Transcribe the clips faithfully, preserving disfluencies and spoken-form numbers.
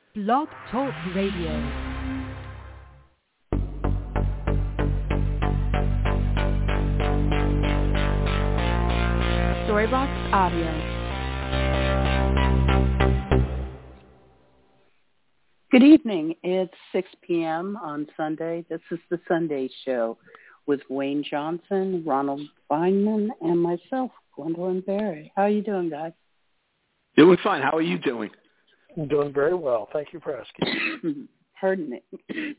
Blog Talk Radio. Storybox Audio. Good evening. It's six p.m. on Sunday. This is the Sunday Show with Wayne Johnson, Ronald Feynman, and myself, Gwendolyn Berry. How are you doing, guys? Doing fine. How are you doing? I'm doing very well. Thank you for asking. Pardon me.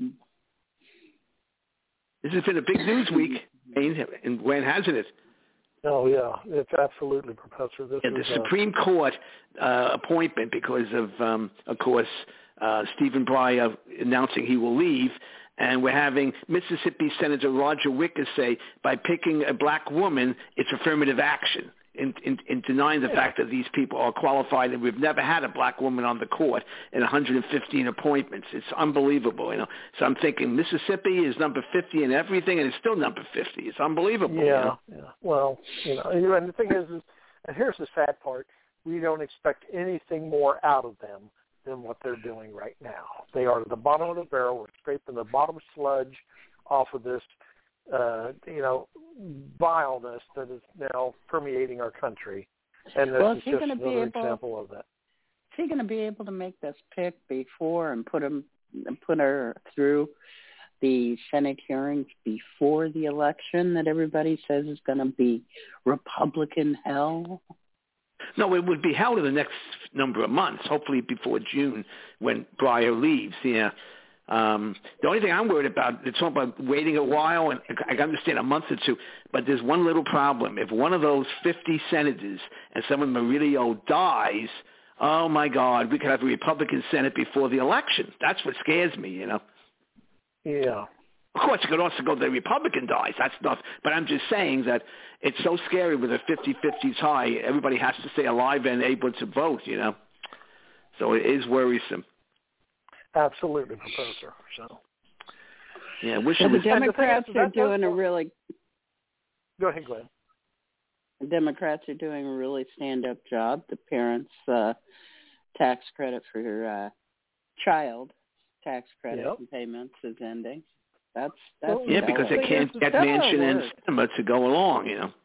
This has been a big news week, Wayne, and when hasn't it? Oh, yeah. It's absolutely, Professor. This yeah, the is Supreme a... Court uh, appointment because of, um, of course, uh, Stephen Breyer announcing he will leave. And we're having Mississippi Senator Roger Wicker say, by picking a black woman, it's affirmative action. In, in, in denying the yeah. fact that these people are qualified, and we've never had a black woman on the court in one hundred fifteen appointments. It's unbelievable, you know. So I'm thinking Mississippi is number fifty in everything, and it's still number fifty. It's unbelievable. Yeah, you know? yeah. Well, you know, and the thing is, is, and here's the sad part: we don't expect anything more out of them than what they're doing right now. They are at the bottom of the barrel. We're scraping the bottom sludge off of this. Uh, you know, vileness that is now permeating our country. And this well, is just another able, example of that. Is he going to be able to make this pick before and put him, put her through the Senate hearings before the election that everybody says is going to be Republican hell? No, it would be held in the next number of months, hopefully before June when Breyer leaves. Yeah. Um, the only thing I'm worried about, it's all about waiting a while, and I understand a month or two, but there's one little problem. If one of those fifty senators and someone Murillo dies, oh, my God, we could have a Republican Senate before the election. That's what scares me, you know. Yeah. Of course, it could also go the Republican dies. That's not, but I'm just saying that it's so scary with a fifty-fifty tie. Everybody has to stay alive and able to vote, you know. So it is worrisome. Absolutely, Professor. So, yeah, wish well, it was. The Democrats is, are that, doing a really. Go ahead, Glenn. The Democrats are doing a really stand-up job. The parents' uh, tax credit for uh, child tax credit yep. and payments is ending. That's that's well, yeah, because they can't get Manchin and Sinema to go along, you know.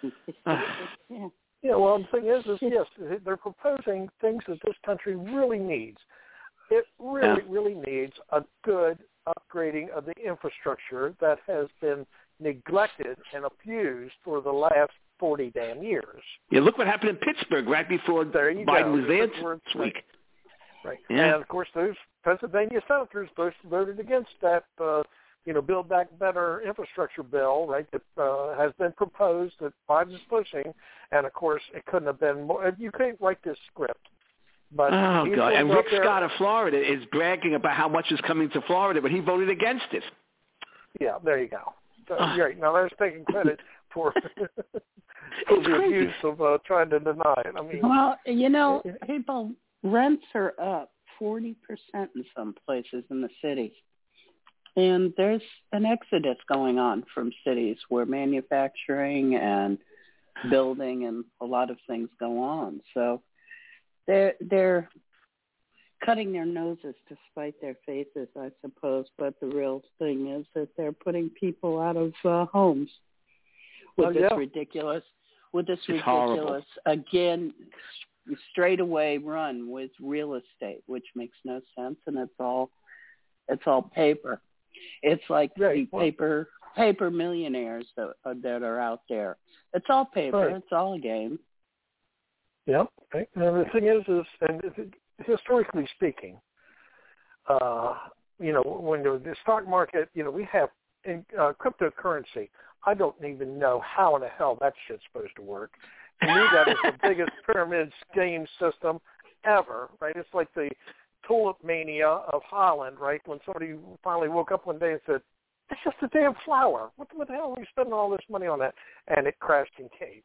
yeah. Yeah. Well, the thing is, is yes, they're proposing things that this country really needs. It really, yeah. really needs a good upgrading of the infrastructure that has been neglected and abused for the last forty damn years. Yeah, look what happened in Pittsburgh right before Biden go. was there this week. Right. Yeah. And, of course, those Pennsylvania senators voted against that, uh, you know, Build Back Better infrastructure bill, right, that uh, has been proposed that Biden's pushing. And, of course, it couldn't have been more. You can't write this script. But oh, God. And Rick there, Scott of Florida is bragging about how much is coming to Florida, but he voted against it. Yeah, there you go. So, uh, right. Now, there's taking credit for, for the abuse of uh, trying to deny it. I mean, well, you know, people, rents are up forty percent in some places in the city. And there's an exodus going on from cities where manufacturing and building and a lot of things go on. So, They're, they're cutting their noses to spite their faces, I suppose. But the real thing is that they're putting people out of uh, homes with oh, this yeah. ridiculous, with this it's ridiculous, horrible. again, straightaway run with real estate, which makes no sense. And it's all, it's all paper. It's like right. the paper, paper millionaires that, uh, that are out there. It's all paper. Right. It's all a game. Yeah, right. And the thing is, is and historically speaking, uh, you know, when the, the stock market, you know, we have in, uh, cryptocurrency. I don't even know how in the hell that shit's supposed to work. To me, that is the biggest pyramid scheme system ever, right? It's like the tulip mania of Holland, right? When somebody finally woke up one day and said, "It's just a damn flower. What, what the hell are we spending all this money on that?" And it crashed and caved.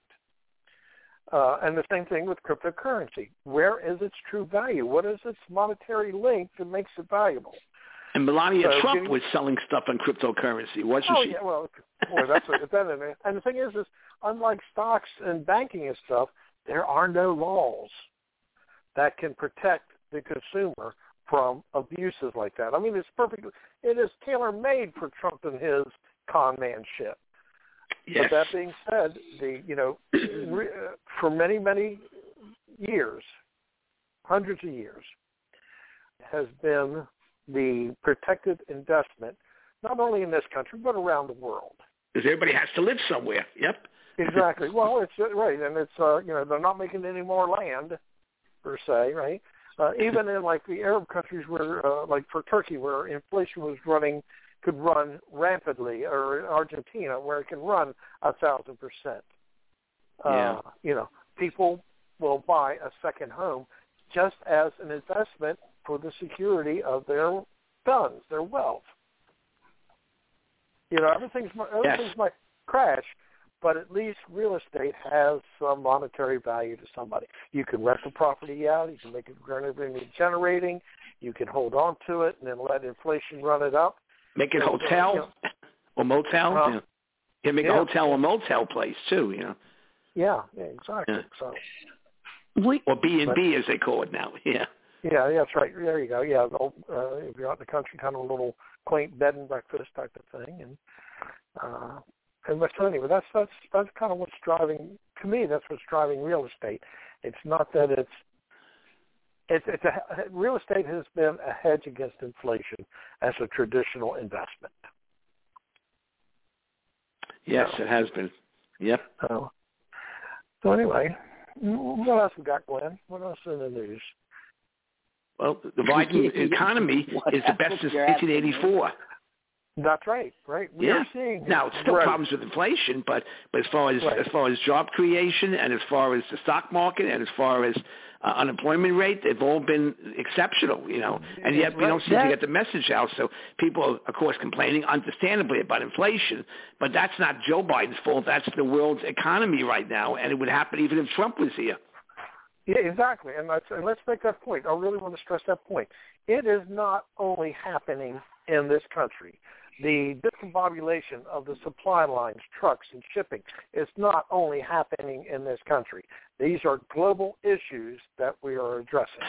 Uh, and the same thing with cryptocurrency. Where is its true value? What is its monetary link that makes it valuable? And Melania so, Trump getting, was selling stuff on cryptocurrency, wasn't oh, she? Yeah, well, boy, that's a, that, and the thing is, is unlike stocks and banking and stuff, there are no laws that can protect the consumer from abuses like that. I mean, it's perfect. It is tailor-made for Trump and his con man shit. Yes. But that being said, the you know, re, uh, for many many years, hundreds of years, has been the protected investment, not only in this country but around the world. Because everybody has to live somewhere. Yep. Exactly. Well, it's uh, right, and it's uh, you know they're not making any more land per se, right? Uh, even in like the Arab countries where, uh, like for Turkey, where inflation was running, could run rampantly, or in Argentina, where it can run a thousand percent. Yeah. You know, people will buy a second home just as an investment for the security of their funds, their wealth. You know, everything's everything's Yes. might crash, but at least real estate has some monetary value to somebody. You can rent the property out. You can make it revenue generating. You can hold on to it and then let inflation run it up. Make it And, hotel uh, you know, or motel. uh, yeah. yeah, make yeah. a hotel or motel place too. You know. Yeah, yeah exactly. Yeah. So, We, or B and B as they call it now. Yeah. yeah, yeah, that's right. There you go. Yeah, the old, uh, if you're out in the country, kind of a little quaint bed and breakfast type of thing, and uh, and but so anyway, that's that's that's kind of what's driving to me. That's what's driving real estate. It's not that it's it's it's a, real estate has been a hedge against inflation as a traditional investment. Yes, so, it has been. Yep. So, so anyway, what else we got, Glenn? What else in the news? Well, the Biden economy is the best since nineteen eighty-four. That's right, right. We yeah. are seeing now it's still right. problems with inflation, but but as far as right. as far as job creation and as far as the stock market and as far as uh, unemployment rate, they've all been exceptional, you know. And yet we right. don't seem that, to get the message out. So people are, of course, complaining, understandably, about inflation, but that's not Joe Biden's fault. That's the world's economy right now, and it would happen even if Trump was here. Yeah, exactly. And let's, and let's make that point. I really want to stress that point. It is not only happening in this country. The discombobulation of the supply lines, trucks, and shipping is not only happening in this country. These are global issues that we are addressing.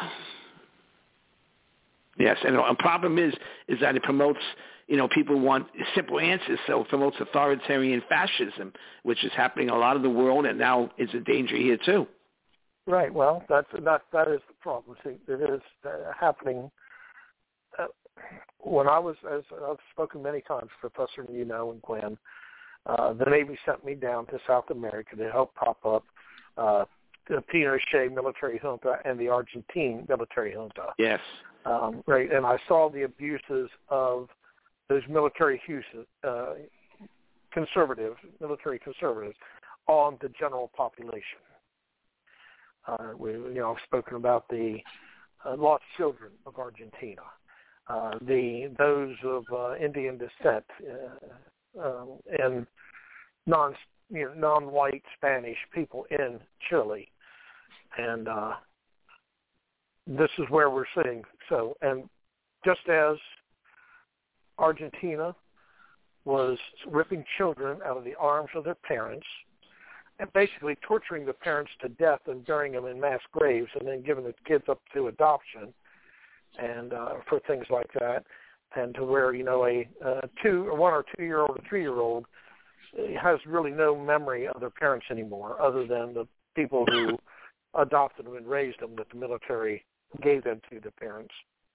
Yes, and the problem is is that it promotes, you know, people want simple answers, so it promotes authoritarian fascism, which is happening in a lot of the world, and now is a danger here too. Right. Well, that's that that is the problem. See, it is uh, happening. Uh, when I was, as I've spoken many times, Professor, you know, and Glenn, uh, the Navy sent me down to South America to help prop up uh, the Pinochet military junta and the Argentine military junta. Yes. Um, right, and I saw the abuses of those military uses, uh, conservatives, military conservatives, on the general population. Uh, we, you know, I've spoken about the uh, lost children of Argentina. Uh, the those of uh, Indian descent uh, uh, and non you know, non-white Spanish people in Chile, and uh, this is where we're seeing so. And just as Argentina was ripping children out of the arms of their parents and basically torturing the parents to death and burying them in mass graves and then giving the kids up to adoption and uh, for things like that, and to where, you know, a uh, two or one or two-year-old or three-year-old has really no memory of their parents anymore other than the people who adopted them and raised them that the military gave them to the parents.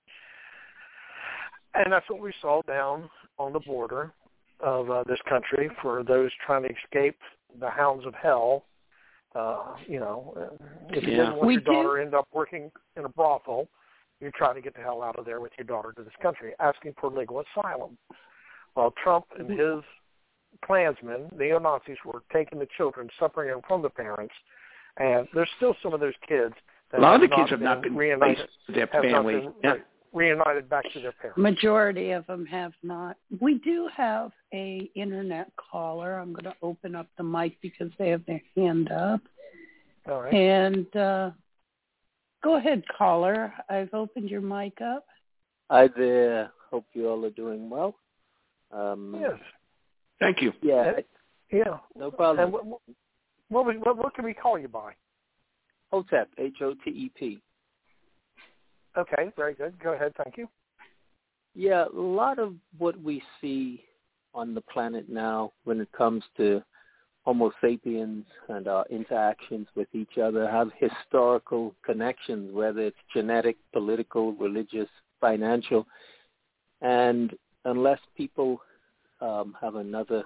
And that's what we saw down on the border of uh, this country for those trying to escape the hounds of hell. Uh, you know, if you yeah. didn't want we your daughter do. to end up working in a brothel, you're trying to get the hell out of there with your daughter to this country, asking for legal asylum. While Trump and his Klansmen, neo-Nazis, were taking the children, separating them from the parents, and there's still some of those kids that a lot have of the kids not have not been reunited, placed with their have family. not been Yeah. reunited back to their parents. Majority of them have not. We do have a internet caller. I'm going to open up the mic because they have their hand up. All right. And uh, go ahead, caller. I've opened your mic up. Hi there. Hope you all are doing well. Um, Yes. Thank you. Yeah. Uh, yeah. No problem. And what, what, was, what, what can we call you by? Hotep, H O T E P. Okay, very good. Go ahead. Thank you. Yeah, a lot of what we see on the planet now when it comes to Homo sapiens and our interactions with each other have historical connections, whether it's genetic, political, religious, financial. And unless people um, have another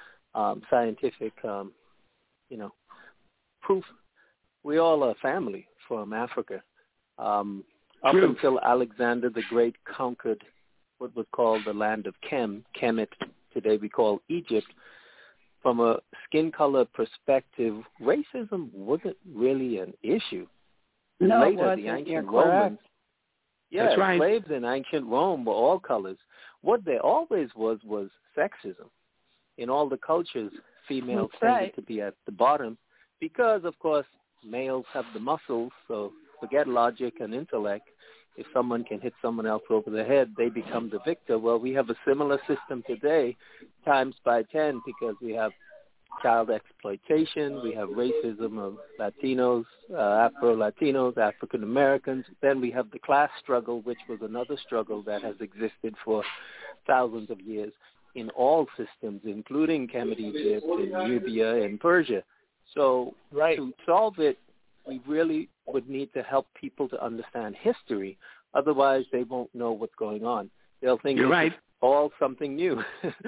um, scientific, um, you know, proof, we all are family from Africa. Um, up True. until Alexander the Great conquered what was called the land of Kem, Kemet, today we call Egypt. From a skin color perspective, racism wasn't really an issue. No, Later, it wasn't. the ancient You're Romans, correct. yeah, That's right. slaves in ancient Rome were all colors. What there always was was sexism. In all the cultures, females That's tended right. to be at the bottom because, of course, males have the muscles, so forget logic and intellect. If someone can hit someone else over the head, they become the victor. Well, we have a similar system today, times by ten, because we have child exploitation, we have racism of Latinos, uh, Afro-Latinos, African-Americans. Then we have the class struggle, which was another struggle that has existed for thousands of years in all systems, including Kemet, Egypt, and Nubia, and Persia. So Right. to solve it, we really would need to help people to understand history. Otherwise, they won't know what's going on. They'll think You're it's right. all something new,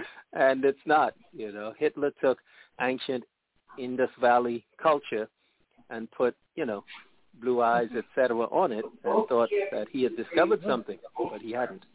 and it's not. You know, Hitler took ancient Indus Valley culture and put, you know, blue eyes, et cetera, on it, and thought that he had discovered something, but he hadn't.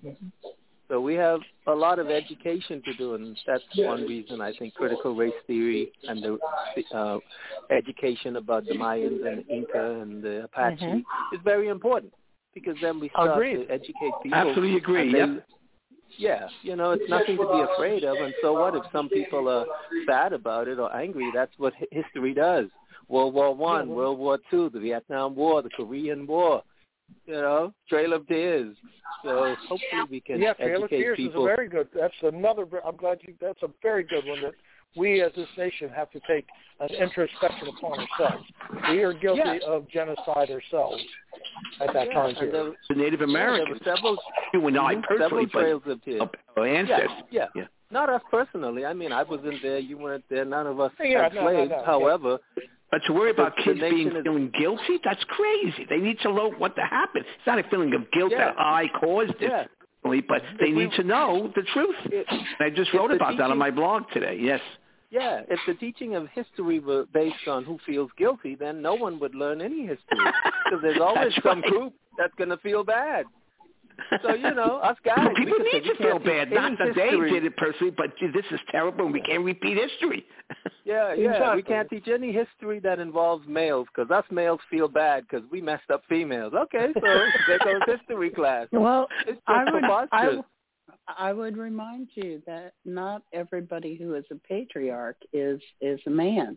So we have a lot of education to do, and that's one reason I think critical race theory and the uh, education about the Mayans and the Inca and the Apache Mm-hmm. is very important, because then we start Agreed. to educate people. Absolutely agree. and they- Yep. Yeah, you know, it's nothing to be afraid of, and so what if some people are sad about it or angry? That's what hi- history does. World War One, Yeah. World War Two, the Vietnam War, the Korean War, you know, Trail of Tears. So hopefully we can Yeah, Trail of educate Tears people. is a very good. That's another. I'm glad you. That's a very good one that we as this nation have to take an introspection upon ourselves. We are guilty Yeah. of genocide ourselves at that Yeah, time and period. there, The Native yeah, there Americans, were several, you and I mhm, personally, several but Trails of Tears. our ancestors. Yeah, yeah. Yeah. Not us personally. I mean, I wasn't there. You weren't there. None of us Yeah, had no, no, slaves. no, yeah. However, But to worry about The- the kids being nation is- feeling guilty, that's crazy. They need to know what happened. It's not a feeling of guilt Yeah. that I caused it, Yeah. but they If we- need to know the truth. It- I just if wrote the about that on teaching- my blog today. Yes. yeah, if the teaching of history were based on who feels guilty, then no one would learn any history. Because there's always That's some right. group that's going to feel bad. So, you know, us guys, Well, we people could say need we to feel can't teach bad. any Not that they history. did it personally, but gee, this is terrible and we can't repeat history. Yeah, yeah. Exactly. We can't teach any history that involves males because us males feel bad because we messed up females. Okay, so there goes history class. Well, It's just I would, I, preposterous. I would remind you that not everybody who is a patriarch is is a man.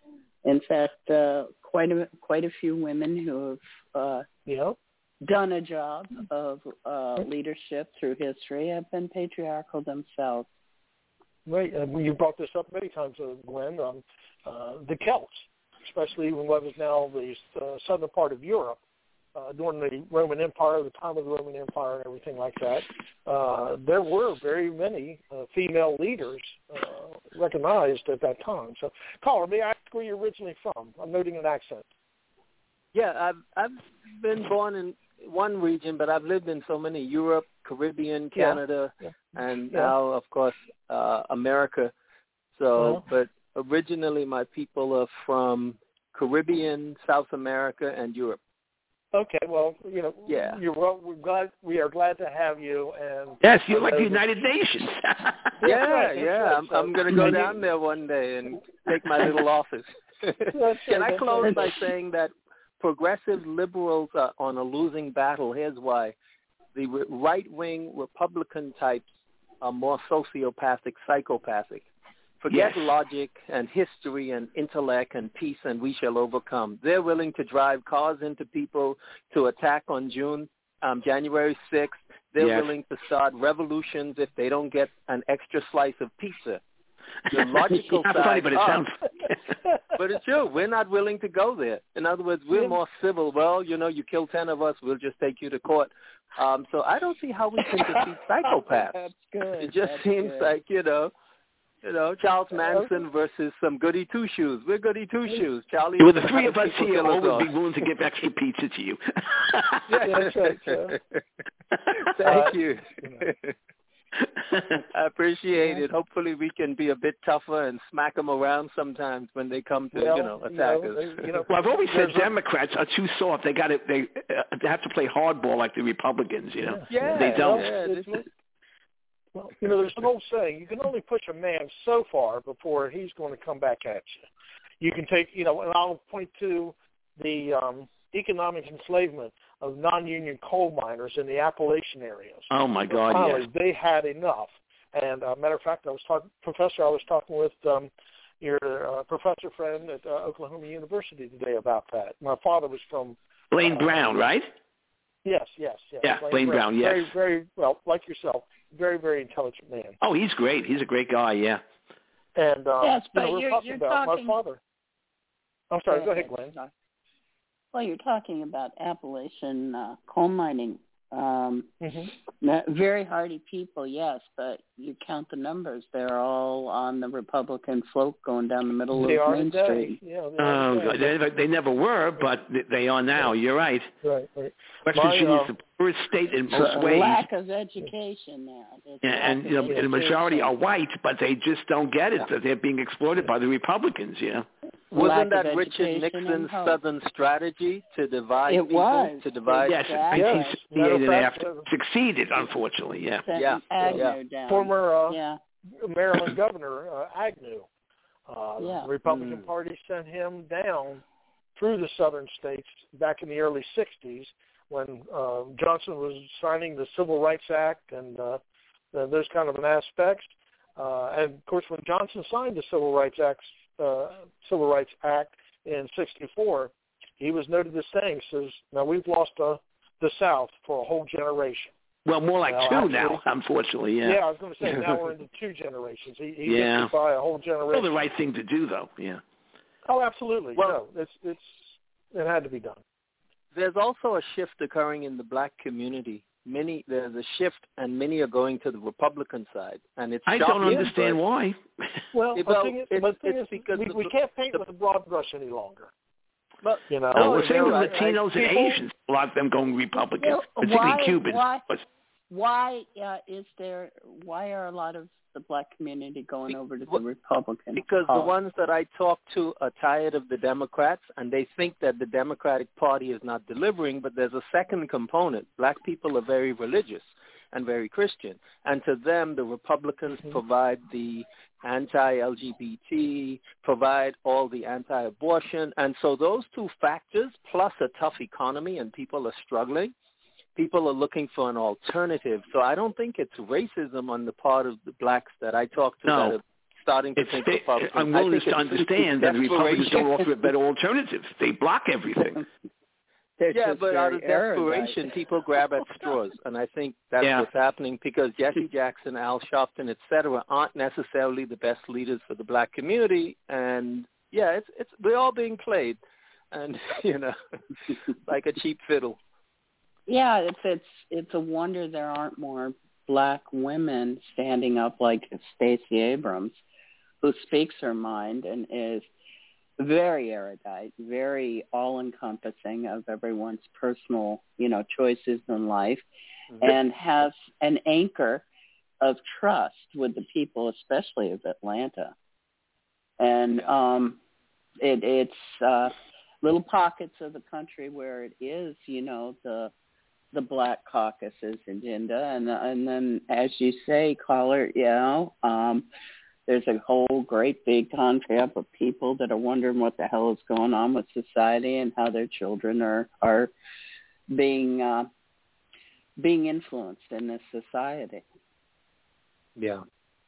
In fact, uh, quite a quite a few women who have uh, Yeah. done a job of uh, leadership through history have been patriarchal themselves. Right. Uh, you brought this up many times, uh, Glenn. Um, uh, the Celts, especially in what is now the uh, southern part of Europe, uh, during the Roman Empire, the time of the Roman Empire, and everything like that, uh, there were very many uh, female leaders uh, recognized at that time. So, caller, may I ask where you're originally from? I'm noting an accent. Yeah, I've I've been born in one region, but I've lived in so many: Europe, Caribbean, Canada, Yeah. and Yeah. now, of course, uh, America. So, Uh-huh. but originally, my people are from Caribbean, South America, and Europe. Okay, well, you know, Yeah. you're well. We're glad. We are glad to have you. And Yes, you're like uh, the United Nations. Yeah, right, yeah. right. I'm So- I'm gonna go Mhm. down there one day and take my little office. That's Can right, I that's close right. by saying that progressive liberals are on a losing battle? Here's why. The re- right-wing Republican types are more sociopathic, psychopathic. Forget Yes. logic and history and intellect and peace and we shall overcome. They're willing to drive cars into people to attack on June, um, January sixth. They're Yes. willing to start revolutions if they don't get an extra slice of pizza. The logical Not side funny, but it up, sounds. But it's true. We're not willing to go there. In other words, we're more civil. Well, you know, you kill ten of us, we'll just take you to court. Um, so I don't see how we can defeat psychopaths. That's good. It just That's seems good. like, you know, you know, Charles Manson versus some goody two-shoes. We're goody two-shoes. Charlie. Well, the three of us here all would be willing to give extra pizza to you. Yeah, that's right. So. Thank Uh, you. I appreciate it. Hopefully we can be a bit tougher and smack them around sometimes when they come to, well, you know, attack you know, us. You know, Well, I've always said a, Democrats are too soft. They got to they, uh, they have to play hardball like the Republicans. You know, Yeah, they don't. Yeah, it's, well, you know, there's an old saying: you can only push a man so far before he's going to come back at you. You can take, you know, and I'll point to the um, economic enslavement of non-union coal miners in the Appalachian areas. Oh my God! Finally, Yes. they had enough. And uh, matter of fact, I was talking, professor. I was talking with um, your uh, professor friend at uh, Oklahoma University today about that. My father was from Blaine uh, Brown, right? Yes, yes, yes. Yeah, Blaine Brown. Yes. Very, very well, like yourself. Very, very intelligent man. Oh, he's great. He's a great guy. Yeah. And um, Yes, you but know, we're you're- talking you're about talking- my father. I'm sorry. Go ahead, Glenn. Well, you're talking about Appalachian uh, coal mining. Um, Mm-hmm. Very hardy people, yes, but you count the numbers. They're all on the Republican float going down the middle They of are Main today. Street. Yeah, they Oh, are God. today. They, never, they never were, but they are now. You're right. Right, right. West My, Virginia uh, is the poorest state in It's most a ways. lack of education now. There's a Yeah, lack and of you know, the majority education. are white, but they just don't get it that they're being exploited by the Republicans. You know. Wasn't Lack that of Richard education Nixon's and hope. Southern strategy to divide It people? was. To divide. Yes, Exactly. nineteen Yes. sixty-eight and Matter of after fact, succeeded, unfortunately. Yeah. Sent Yeah, Agnew yeah. down. Former uh, yeah. Maryland Governor uh, Agnew. Uh, Yeah. The Republican Mm. Party sent him down through the southern states back in the early sixties when uh, Johnson was signing the Civil Rights Act and uh, those kind of an aspects. Uh, and, of course, when Johnson signed the Civil Rights Act, uh, Civil Rights Act in sixty-four, he was noted as saying, says, now we've lost uh, the South for a whole generation. Well, more like Well, two actually- now, unfortunately. Yeah. Yeah, I was going to say, now we're into two generations. He, he Yeah. gets to buy a whole Still generation. the right thing to do, though. Yeah. Oh, absolutely. Well- no, it's it's it had to be done. There's also a shift occurring in the black community. Many there's a shift, and many are going to the Republican side, and it's I shocking, don't understand but- why. Well, Yeah, the well, thing is, it's- but the thing it's is because we, the- we can't paint the- with a broad brush any longer. But You know, No, Oh, we're saying you're with right. Latinos I- and people- Asians, a lot of them going Republican, Well, particularly why- Cubans. why- But Why uh, is there? Why are a lot of the black community going Be- over to the what- Republican? because the cause? ones that I talk to are tired of the Democrats, and they think that the Democratic Party is not delivering, but there's a second component. Black people are very religious and very Christian, and to them, the Republicans Mm-hmm. provide the anti-L G B T, provide all the anti-abortion, and so those two factors, plus a tough economy and people are struggling, people are looking for an alternative. So I don't think it's racism on the part of the blacks that I talk to No. that are starting to it's think they, Republicans. I unwillingness think to it's- understand that the it's Republicans don't desperation. offer a better alternative. They block everything. They're Yeah, just but out very of desperation, erudite. people grab at straws, and I think that's Yeah. what's happening because Jesse Jackson, Al Sharpton, et cetera, aren't necessarily the best leaders for the black community. And yeah, it's it's we're all being played, and you know, like a cheap fiddle. Yeah, it's it's it's a wonder there aren't more black women standing up like Stacey Abrams, who speaks her mind and is very erudite, very all-encompassing of everyone's personal, you know, choices in life, Mm-hmm. and has an anchor of trust with the people, especially of Atlanta. And um, it, it's uh, little pockets of the country where it is, you know, the the Black Caucus's agenda, and and then, as you say, caller, you know, um, there's a whole great big confab of people that are wondering what the hell is going on with society and how their children are are being uh, being influenced in this society. Yeah.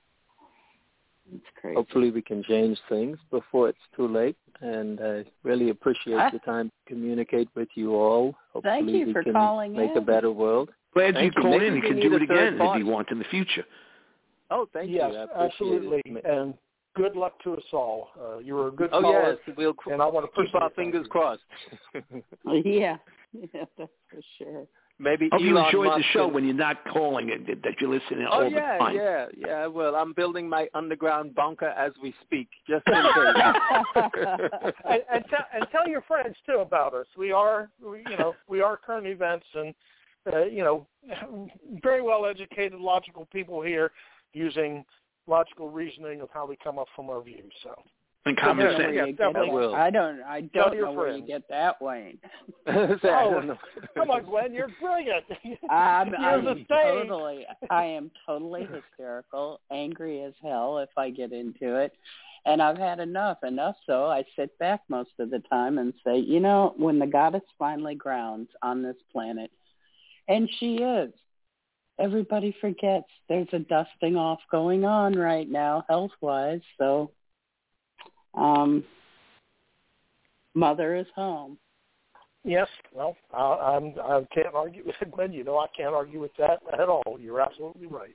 It's crazy. Hopefully we can change things before it's too late. And I really appreciate I- the time to communicate with you all. Hopefully Thank you we for can calling make in. a better world. Glad Thank you you. called Maybe in. You we can need do a it third again if party. you want in the future. Oh, thank yes, you. I appreciate absolutely. it. And good luck to us all. Uh, you were a good oh, caller, yes, we'll and I want to keep our fingers crossed. Yeah, yeah, that's for sure. Maybe Hope Elon you enjoyed Musk the show and, when you're not calling it, that you're listening Oh, all yeah, the time. yeah, yeah. Well, I'm building my underground bunker as we speak, just in case. and, and, tell, and tell your friends, too, about us. We are, we, you know, we are Current Events, and, uh, you know, very well-educated, logical people here using logical reasoning of how we come up from our views, so. And I don't common know sense. where Yeah, you get definitely that. will. I don't. I Tell don't your know where you friends. get that, Wayne. I don't know. Come on, Glenn, you're brilliant. I'm, You're I'm the same. totally. I am totally hysterical, angry as hell if I get into it, and I've had enough. Enough, so I sit back most of the time and say, you know, when the goddess finally grounds on this planet, and she is. Everybody forgets there's a dusting off going on right now, health-wise. So, um, mother is home. Yes, well, I, I'm, I can't argue with it, Glenn. You know I can't argue with that at all. You're absolutely right.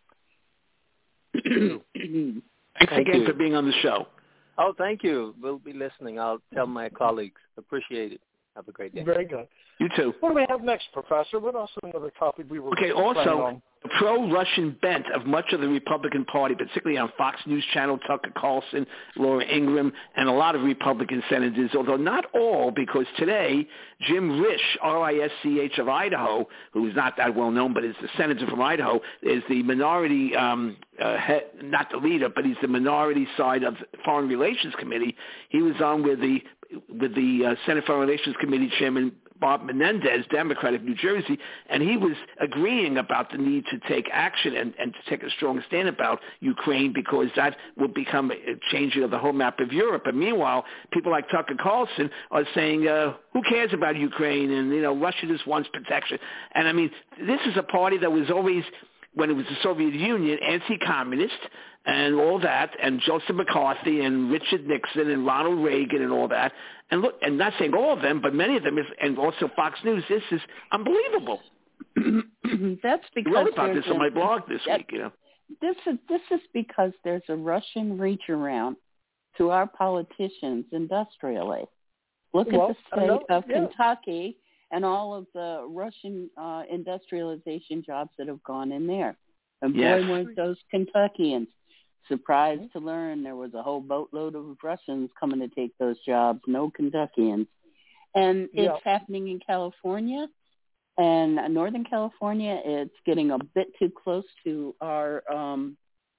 Thanks Thank again you. for being on the show. Oh, thank you. We'll be listening. I'll tell my colleagues. Appreciate it. Have a great day. Very good. You too. What do we have next, Professor? What else is another topic we were Okay, planning also, on? the pro-Russian bent of much of the Republican Party, particularly on Fox News Channel, Tucker Carlson, Laura Ingraham, and a lot of Republican senators, although not all, because today, Jim Risch, R I S C H of Idaho, who's not that well known, but is the senator from Idaho, is the minority, um, uh, head, not the leader, but he's the minority side of the Foreign Relations Committee. He was on with the with the uh, Senate Foreign Relations Committee Chairman Bob Menendez, Democrat of New Jersey, and he was agreeing about the need to take action and, and to take a strong stand about Ukraine because that would become a changing of the whole map of Europe. And meanwhile, people like Tucker Carlson are saying, uh, who cares about Ukraine? And, you know, Russia just wants protection. And, I mean, this is a party that was always, when it was the Soviet Union, anti-communist and all that, and Joseph McCarthy and Richard Nixon and Ronald Reagan and all that. And look, and not saying all of them, but many of them, is, and also Fox News, this is unbelievable. That's because I wrote about this there's on my a- blog this that- week, you know. This is this is because there's a Russian reach around to our politicians industrially. Look Well, at the I know, state of yeah. Kentucky and all of the Russian uh, industrialization jobs that have gone in there. And boy, Yes. weren't those Kentuckians surprised to learn there was a whole boatload of Russians coming to take those jobs, no Kentuckians. And it's Yeah. happening in California. And Northern California, it's getting a bit too close to our um,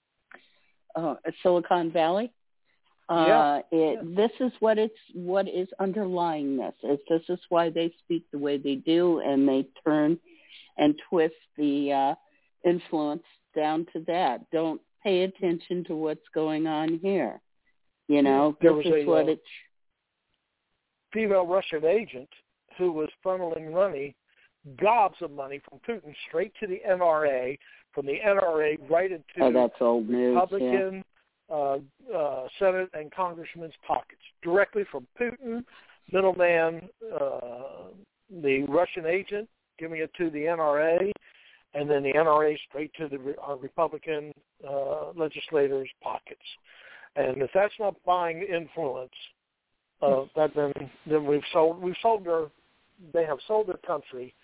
uh, Silicon Valley. Uh, Yeah. it, Yeah. This is what it's what is underlying this. It's, this is why they speak the way they do, and they turn and twist the uh, influence down to that. Don't pay attention to what's going on here. You know, There this was is a, what uh, it's. Female Russian agent who was funneling money, gobs of money from Putin straight to the N R A, from the N R A right into Oh, that's old news. Republican uh, uh, Senate and Congressmen's pockets, directly from Putin, middleman, uh, the Russian agent, giving it to the N R A, and then the N R A straight to the uh, Republican uh, legislators' pockets. And if that's not buying influence, uh, that then then we've sold we've sold their they have sold their country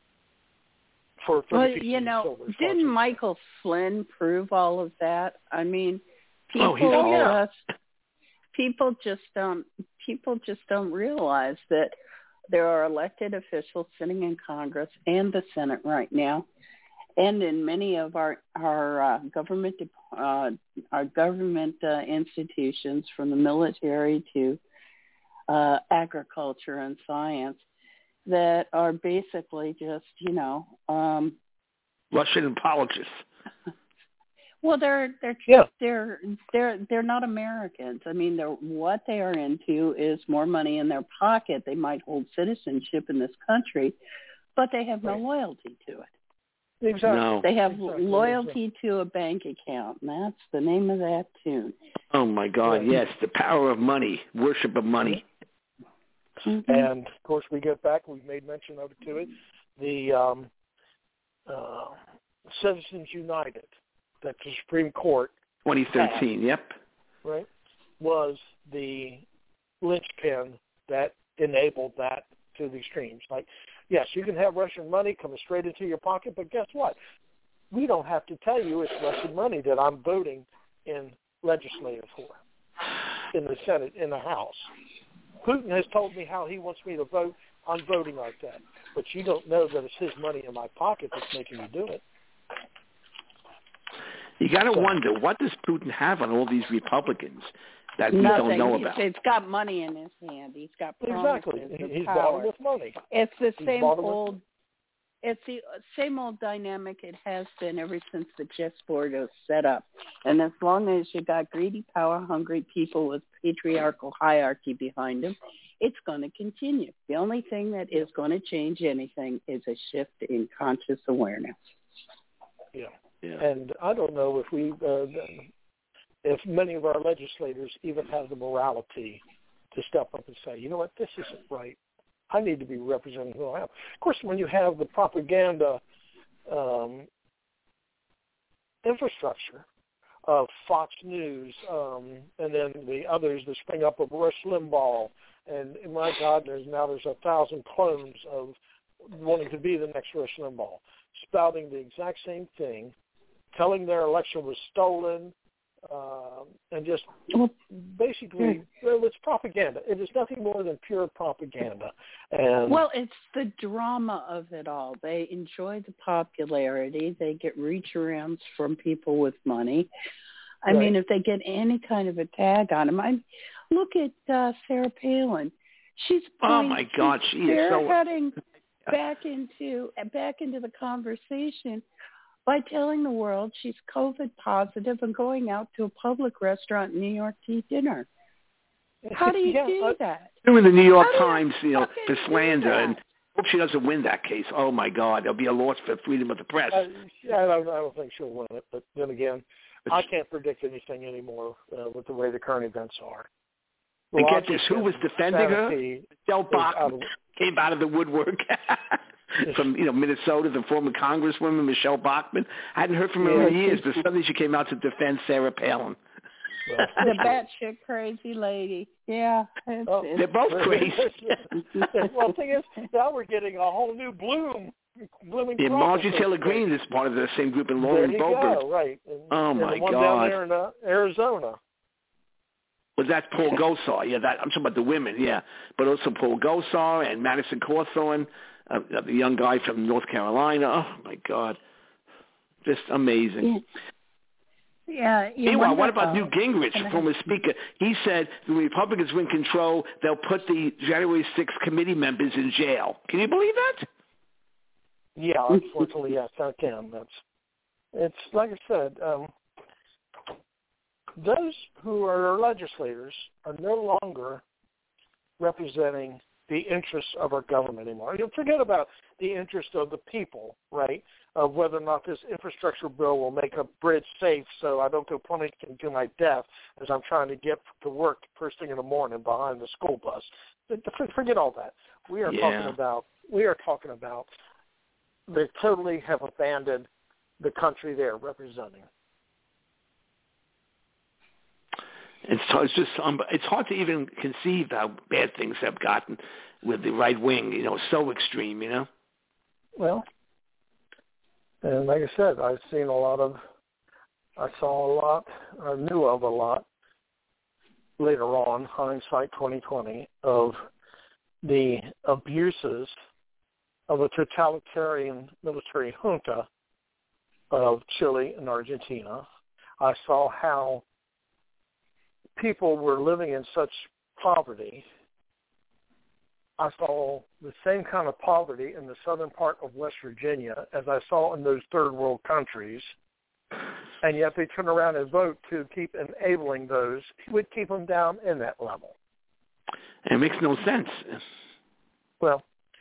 for thirty Well, pieces you of know, silver. didn't Michael Flynn prove all of that? I mean, people Oh, he's all- just people just don't people just don't realize that there are elected officials sitting in Congress and the Senate right now, and in many of our our uh, government uh, our government uh, institutions, from the military to uh, agriculture and science, that are basically just, you know, um, Russian apologists. well, they're they're Yeah. they're they're they're not Americans. I mean, they're what they are into is more money in their pocket. They might hold citizenship in this country, but they have no Right. loyalty to it. Exactly. No. They have Exactly. loyalty to a bank account, and that's the name of that tune. Oh, my God, Right. yes, the power of money, worship of money. Mhm. And of course, we get back. We've made mention of it to it. The um, uh, Citizens United, that the Supreme Court, twenty thirteen, yep. right? was the linchpin that enabled that to the extremes. Like, yes, you can have Russian money coming straight into your pocket, but guess what? We don't have to tell you it's Russian money that I'm voting in legislative for, in the Senate, in the House. Putin has told me how he wants me to vote. I'm voting like that. But you don't know that it's his money in my pocket that's making you do it. You got to so, wonder, what does Putin have on all these Republicans that we nothing. don't know He's, about? It's got money in his hand. He's got exactly. He's power. bought it with money. It's the He's same old. With... It's the same old dynamic it has been ever since the chessboard was set up. And as long as you got greedy, power-hungry people with patriarchal hierarchy behind them, it's going to continue. The only thing that is going to change anything is a shift in conscious awareness. Yeah. Yeah. And I don't know if we, uh, if many of our legislators even have the morality to step up and say, you know what, this isn't right. I need to be representing who I am. Of course, when you have the propaganda um, infrastructure of Fox News um, and then the others that spring up of Rush Limbaugh, and my God, there's now there's a thousand clones of wanting to be the next Rush Limbaugh, spouting the exact same thing, telling their election was stolen, uh, and just basically, well, it's propaganda. It is nothing more than pure propaganda. And well, it's the drama of it all. They enjoy the popularity. They get reach-arounds from people with money. I right. mean, if they get any kind of a tag on them, I look at uh, Sarah Palin. She's oh my God, she is so heading back into back into the conversation by telling the world she's COVID positive and going out to a public restaurant in New York to eat dinner. How do you yeah, do uh, that? Doing the New York How Times, you know, for slander, that? and hope she doesn't win that case. Oh my God, there'll be a loss for freedom of the press. Uh, I, don't, I don't think she'll win it, but then again, it's, I can't predict anything anymore uh, with the way the current events are. And get this, who was defending her? Michelle Bachmann came out of the woodwork from, you know, Minnesota, the former Congresswoman Michelle Bachmann. I hadn't heard from her yeah, in years, but suddenly she came out to defend Sarah Palin. Well, the batshit crazy lady. Yeah. It's, oh, it's, they're both crazy. Well, the thing is, now we're getting a whole new bloom. Blooming yeah, Marjorie Taylor Greene is part of the same group in Lauren there you Boebert. Go, right. And, oh, and my the one God. down there in uh, Arizona. Well, that's Paul Gosar. Yeah, that I'm talking about the women. Yeah, but also Paul Gosar and Madison Cawthorn, uh, the young guy from North Carolina. Oh my God, just amazing. Yeah. yeah Meanwhile, what about Newt Gingrich, former speaker? He said the Republicans win control, they'll put the January sixth committee members in jail. Can you believe that? Yeah, unfortunately, yes, I can. That's it's like I said. Um, Those who are legislators are no longer representing the interests of our government anymore. You'll forget about the interest of the people, right, of whether or not this infrastructure bill will make a bridge safe so I don't go plummeting to my death as I'm trying to get to work first thing in the morning behind the school bus. Forget all that. We are yeah. talking about we are talking about they totally have abandoned the country they're representing. It's, it's just um, it's hard to even conceive how bad things have gotten with the right wing. You know, so extreme. You know. Well, and like I said, I've seen a lot of, I saw a lot, I knew of a lot later on, hindsight twenty twenty, of the abuses of a totalitarian military junta of Chile and Argentina. I saw how people were living in such poverty. I saw the same kind of poverty in the southern part of West Virginia as I saw in those third world countries, and yet they turn around and vote to keep enabling those who would keep them down in that level. It makes no sense. Well,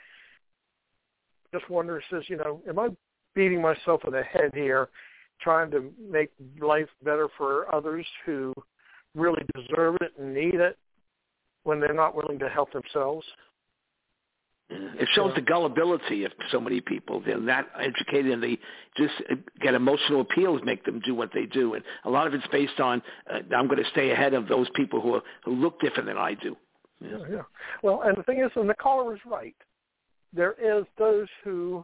just wonder, says, you know, am I beating myself in the head here, trying to make life better for others who really deserve it and need it when they're not willing to help themselves? It shows the gullibility of so many people. They're not educated, and they just get emotional appeals make them do what they do. And a lot of it's based on, uh, I'm going to stay ahead of those people who are, who look different than I do. Yeah. yeah, yeah. Well, and the thing is, and the caller is right. There is those who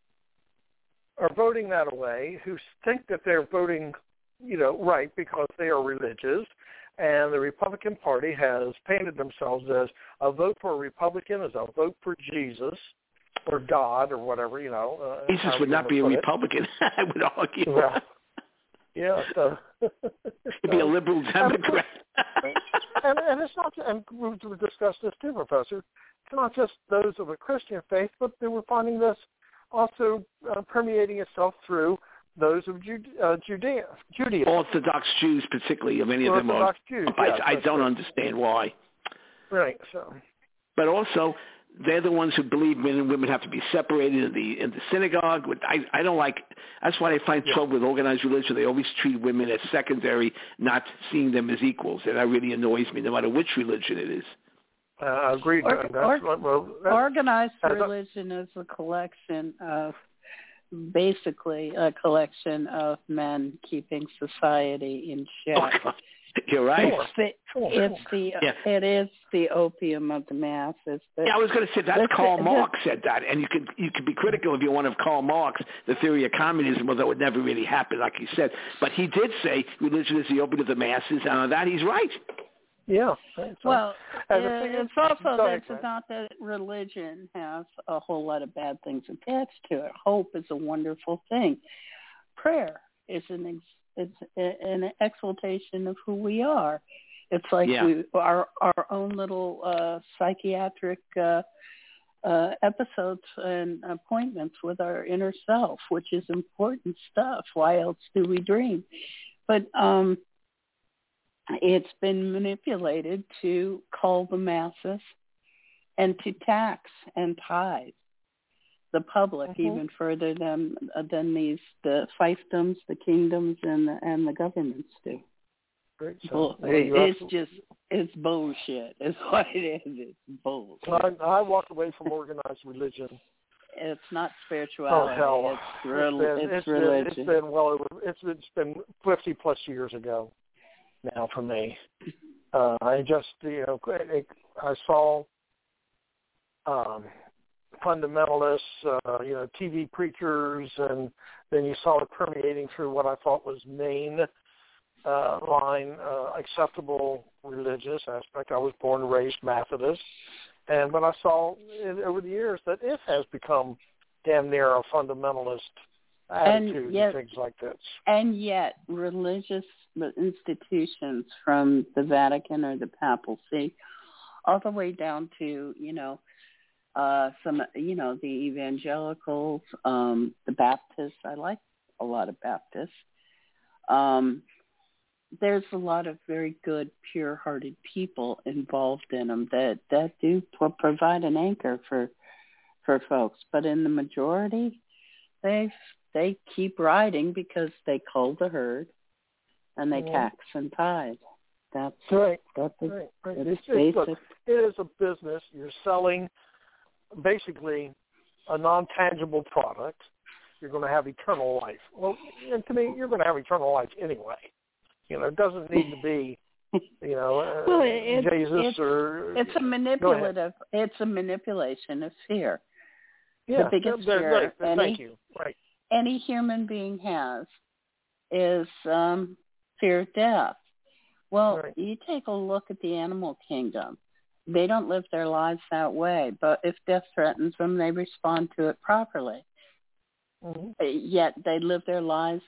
are voting that way, who think that they're voting, you know, right because they are religious. And the Republican Party has painted themselves as a vote for a Republican is a vote for Jesus or God or whatever, you know. Uh, Jesus would not be a Republican, I would argue. Yeah, yeah so. He'd be a liberal Democrat. and, and it's not, and we've discussed this too, Professor, it's not just those of a Christian faith, but they were finding this also uh, permeating itself through those of Jude, uh, Judea, Judaism. Orthodox Jews, particularly, of any Orthodox of them are. Jews, I, yes, I don't right. understand why. Right. So. But also, they're the ones who believe men and women have to be separated in the in the synagogue. I I don't like. That's why I find yeah. trouble with organized religion. They always treat women as secondary, not seeing them as equals, and that really annoys me, no matter which religion it is. Uh, I agree. Or, that's or, what, well, that's, organized that's religion is a collection of, basically, a collection of men keeping society in check. Oh, you're right. It's the, Sure, it's sure. the Yeah. it is the opium of the masses. But Yeah, I was going to say that's the- Karl the- Marx said that, and you could you could be critical if you want of Karl Marx, the theory of communism, although it never really happened, like he said. But he did say religion is the opium of the masses, and on that he's right. Yeah. So, Well, and uh, the thing is- it's also go that ahead, it's not that religion has a whole lot of bad things attached to it. Hope is a wonderful thing. Prayer is an ex- it's a, an exaltation of who we are. It's like Yeah. we our our own little uh, psychiatric uh, uh, episodes and appointments with our inner self, which is important stuff. Why else do we dream? But um, it's been manipulated to cull the masses and to tax and tithe the public Mm-hmm. even further than than these the fiefdoms, the kingdoms, and the, and the governments do. Great. So, Well, well, it, you're it's absolutely- just it's bullshit. It's what it is. It's bullshit. I, I walked away from organized religion. It's not Oh spirituality. hell! It's, rel- been, it's, it's religion. Been, it's been well over. It's, it's been fifty plus years ago now for me. Uh, I just you know it, I saw um, fundamentalists, uh, you know, T V preachers, and then you saw it permeating through what I thought was main uh, line uh, acceptable religious aspect. I was born and raised Methodist, and but I saw it, over the years that it has become damn near a fundamentalist attitude and, yet, and things like this. And yet, religious institutions from the Vatican or the Papal See, all the way down to you know. Uh, some, you know, the evangelicals, um, the Baptists. I like a lot of Baptists. Um, there's a lot of very good, pure-hearted people involved in them that, that do provide an anchor for for folks. But in the majority, they they keep riding because they cull the herd and they Mm-hmm. tax and tithe. That's right. That's right, right. It's, It's, basic. it's, look, it is a business. You're selling basically a non-tangible product. You're going to have eternal life. Well, and to me, you're going to have eternal life anyway. You know, it doesn't need to be, you know, uh, well, it, Jesus it's, or... It's a manipulative, it's a manipulation of fear. Yeah, the biggest yeah, fear right, any, thank you. Right. any human being has is um, fear of death. Well, right. you take a look at the animal kingdom. They don't live their lives that way, but if death threatens them, they respond to it properly. Mm-hmm. Yet they live their lives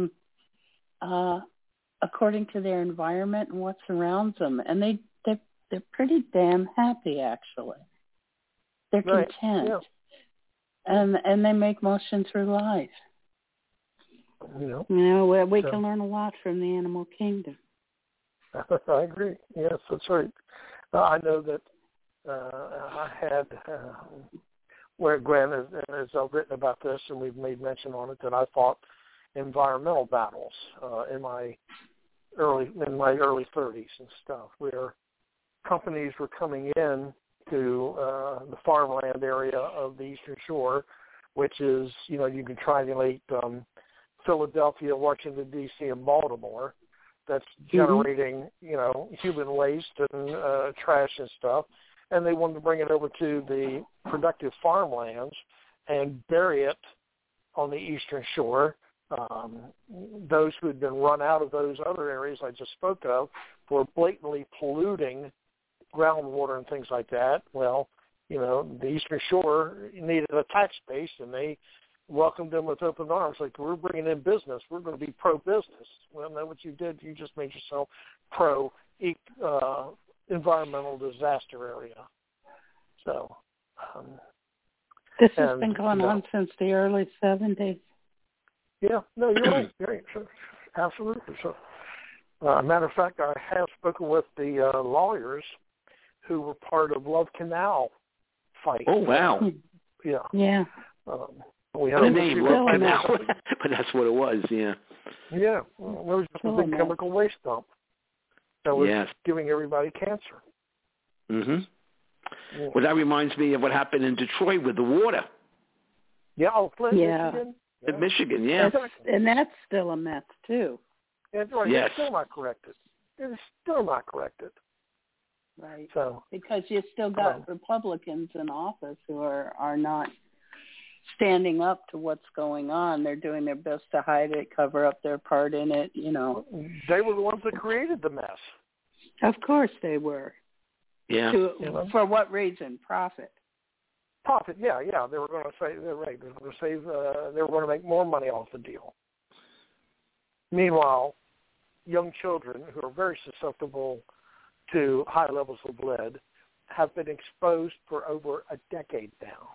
uh, according to their environment and what surrounds them, and they they're, they're pretty damn happy actually. They're right. content, yeah. and and they make motion through life. You know, you know we, we so. can learn a lot from the animal kingdom. I agree. Yes, that's right. Uh, I know that uh, I had, uh, where Glenn has, has uh, written about this, and we've made mention on it, that I fought environmental battles uh, in my early in my early thirties and stuff, where companies were coming in to uh, the farmland area of the Eastern Shore, which is, you know, you can triangulate um, Philadelphia, Washington, D C, and Baltimore. That's generating, mm-hmm. you know, human waste and uh, trash and stuff. And they wanted to bring it over to the productive farmlands and bury it on the Eastern Shore. Um, those who had been run out of those other areas I just spoke of for blatantly polluting groundwater and things like that. Well, you know, the Eastern Shore needed a tax base, and they welcomed them with open arms. Like, we're bringing in business. We're going to be pro-business. Well, no, what you did, you just made yourself pro uh, environmental disaster area. So um, this has and, been going you know, on since the early seventies. Yeah, no, you're right. You're right. Sure. Absolutely. So, uh, matter of fact, I have spoken with the uh, lawyers who were part of Love Canal fight. Oh, wow. Yeah. Yeah. Um, we had the a name Love Canal, but that's what it was, yeah. Yeah. Well, it was just a big chemical waste dump that was yes. giving everybody cancer. Mm-hmm. Yeah. Well, that reminds me of what happened in Detroit with the water. Yeah, oh, Flint, yeah. Michigan. Yeah. In Michigan, yeah. That's, and that's still a mess, too. That's right. Yes. It's still not corrected. It's still not corrected. Right. So, because you still got um, Republicans in office who are, are not standing up to what's going on. They're doing their best to hide it, cover up their part in it, you know. They were the ones that created the mess. Of course they were. Yeah. To, you know? For what reason? Profit. Profit, yeah, yeah. They were going to say, they're right, they were going to save, uh, they were going to make more money off the deal. Meanwhile, young children who are very susceptible to high levels of lead have been exposed for over a decade now.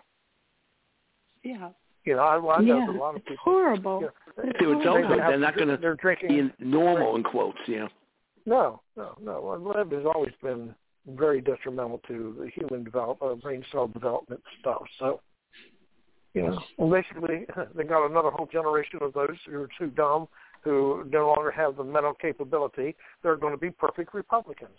Yeah. You know, I, I know yeah. that a lot of It's people. horrible. You know, it's to adulthood, they they're not going to be normal in quotes, you know. No, no, no. Well, lead has always been very detrimental to the human develop, uh, brain cell development stuff. So, you know, well, basically, they got another whole generation of those who are too dumb, who no longer have the mental capability. They're going to be perfect Republicans.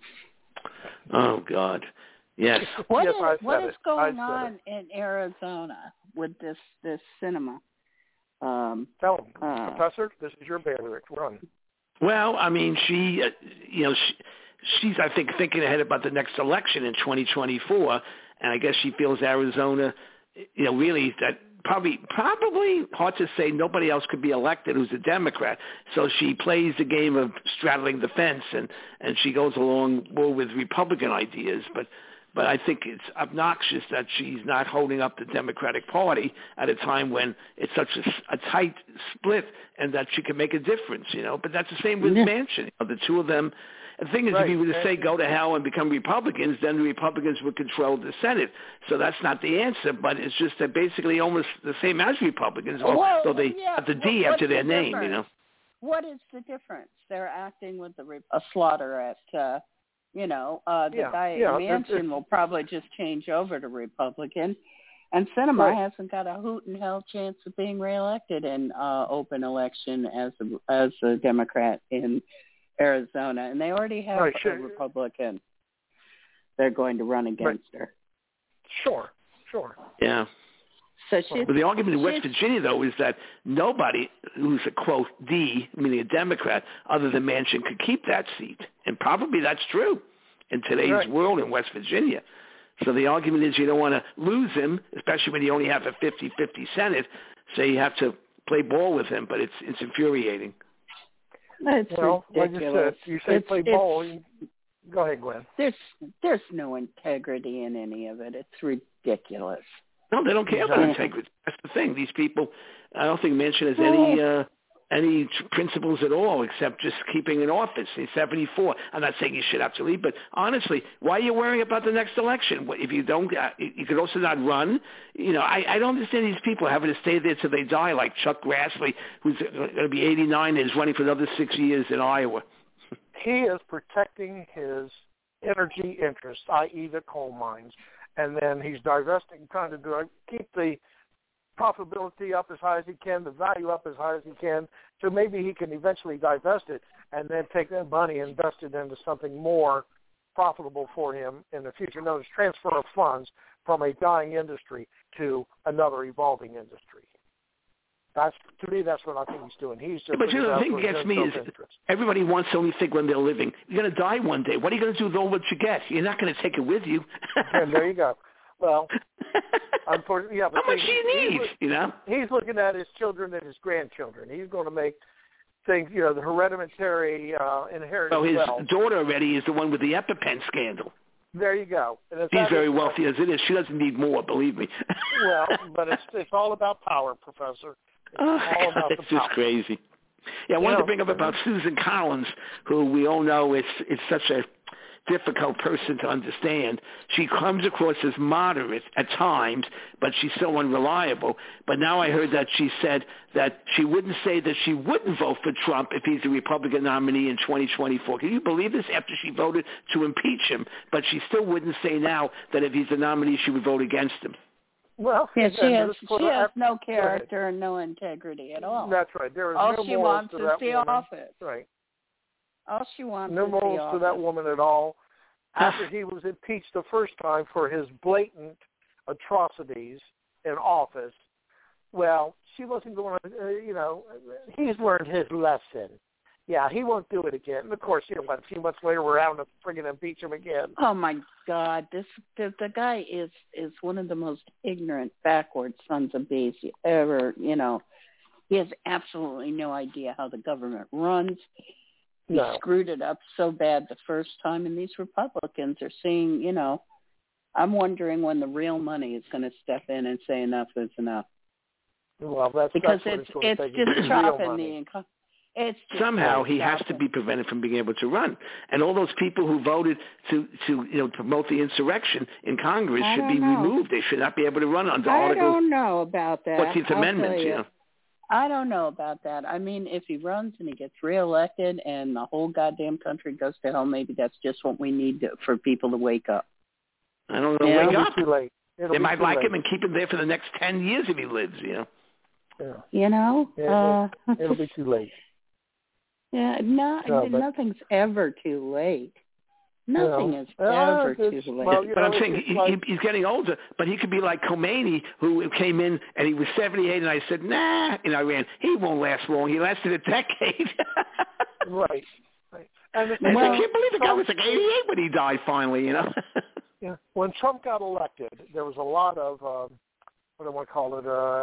Oh, God. Yes. What yes, is, what is it. going on in Arizona with this, this cinema? Um, Tell them, uh, Professor, this is your bailiwick. Run. Well, I mean, she, uh, you know, she, she's, I think, thinking ahead about the next election in twenty twenty-four, and I guess she feels Arizona, you know, really that probably, probably hard to say nobody else could be elected who's a Democrat. So she plays the game of straddling the fence, and, and she goes along more with Republican ideas, but But I think it's obnoxious that she's not holding up the Democratic Party at a time when it's such a, a tight split and that she can make a difference, you know. But that's the same with yeah. Manchin. You know, the two of them. The thing is, right. if you were to say go to hell and become Republicans, then the Republicans would control the Senate. So that's not the answer, but it's just that basically almost the same as Republicans, well, although they yeah. have the D what, after their the name, difference? you know. What is the difference? They're acting with the, a slaughter at... Uh, You know, uh, the yeah, guy yeah, at Manchin it's, will probably just change over to Republican. And Sinema right. hasn't got a hoot in hell chance of being reelected in uh, open election as a, as a Democrat in Arizona. And they already have right, a sure. Republican they're going to run against right. her. Sure, sure. Yeah. So she's, but the argument in West she's, Virginia, though, is that nobody who's a, quote, D, meaning a Democrat, other than Manchin, could keep that seat. And probably that's true in today's right. world in West Virginia. So the argument is you don't want to lose him, especially when you only have a fifty-fifty Senate, so you have to play ball with him, but it's it's infuriating. It's well, ridiculous. Like you said, you say it's, play it's, ball. You, go ahead, Glenn. There's, there's no integrity in any of it. It's ridiculous. No, they don't care about Yeah. integrity. That's the thing. These people, I don't think Manchin has any uh, any t- principles at all except just keeping in office. He's seventy-four. I'm not saying he should have to leave, but honestly, why are you worrying about the next election? If you don't, uh, you could also not run. You know, I, I don't understand these people having to stay there till they die, like Chuck Grassley, who's going to be eighty-nine and is running for another six years in Iowa. He is protecting his energy interests, that is the coal mines. And then he's divesting, trying to do, keep the profitability up as high as he can, the value up as high as he can, so maybe he can eventually divest it and then take that money and invest it into something more profitable for him in the future. Notice transfer of funds from a dying industry to another evolving industry. That's, to me, that's what I think he's doing. He's just. Yeah, but you know, the thing that gets me is everybody wants to only think when they're living. You're going to die one day. What are you going to do with all what you get? You're not going to take it with you. And there you go. Well, unfortunately, yeah. But how much see, do you need? He's, you know, he's looking at his children and his grandchildren. He's going to make things, you know, the hereditary uh, inheritance. Well, his wealth. daughter already is the one with the EpiPen scandal. There you go. And She's very wealthy as it is. She doesn't need more, believe me. Well, but it's it's all about power, Professor. It's oh, all about it's the just power. crazy. Yeah, I wanted you to know, bring up about Susan Collins, who we all know is is such a difficult person to understand. She comes across as moderate at times, but she's so unreliable. But now I heard that she said that she wouldn't say that she wouldn't vote for Trump if he's a Republican nominee in twenty twenty-four. Can you believe this? After she voted to impeach him, but she still wouldn't say now that if he's a nominee, she would vote against him. Well, yeah, she has she her, has no character and no integrity at all. That's right. There is all no she morals wants to is that the woman. office. Right. All she wants no is morals the to office. that woman at all. After he was impeached the first time for his blatant atrocities in office, well, she wasn't going to, uh, you know, he's learned his lesson. Yeah, he won't do it again. And of course, you know, what, a few months later, we're out to friggin' impeach him again. Oh my God, this the, the guy is is one of the most ignorant, backward sons of bees you ever. You know, he has absolutely no idea how the government runs. He no. screwed it up so bad the first time, and these Republicans are seeing, you know, I'm wondering when the real money is going to step in and say enough is enough. Well, that's because that's it's what it's, it's it's just chopping the income. It's Somehow he chopping. has to be prevented from being able to run, and all those people who voted to to you know promote the insurrection in Congress I should be know. removed. They should not be able to run under I Article. I don't know about that. fourteenth Amendment, you. you know. I don't know about that. I mean, if he runs and he gets reelected and the whole goddamn country goes to hell, maybe that's just what we need to, for people to wake up. I don't know. Yeah. Wake It'll up. be too late. It'll they be might too like late. him and keep him there for the next ten years if he lives. You know. Yeah. You know. Yeah, uh, it'll be too late. Yeah. No, no but, nothing's ever too late. Nothing no. is uh, ever too late. Well, but know, I'm saying he, like, he's getting older, but he could be like Khomeini, who came in and he was seventy-eight, and I said, nah, in Iran. He won't last long. He lasted a decade. right. right. And, the, and well, I can't believe the guy Trump, was like eighty-eight when he died finally, you know. yeah. When Trump got elected, there was a lot of, um, what do I want to call it,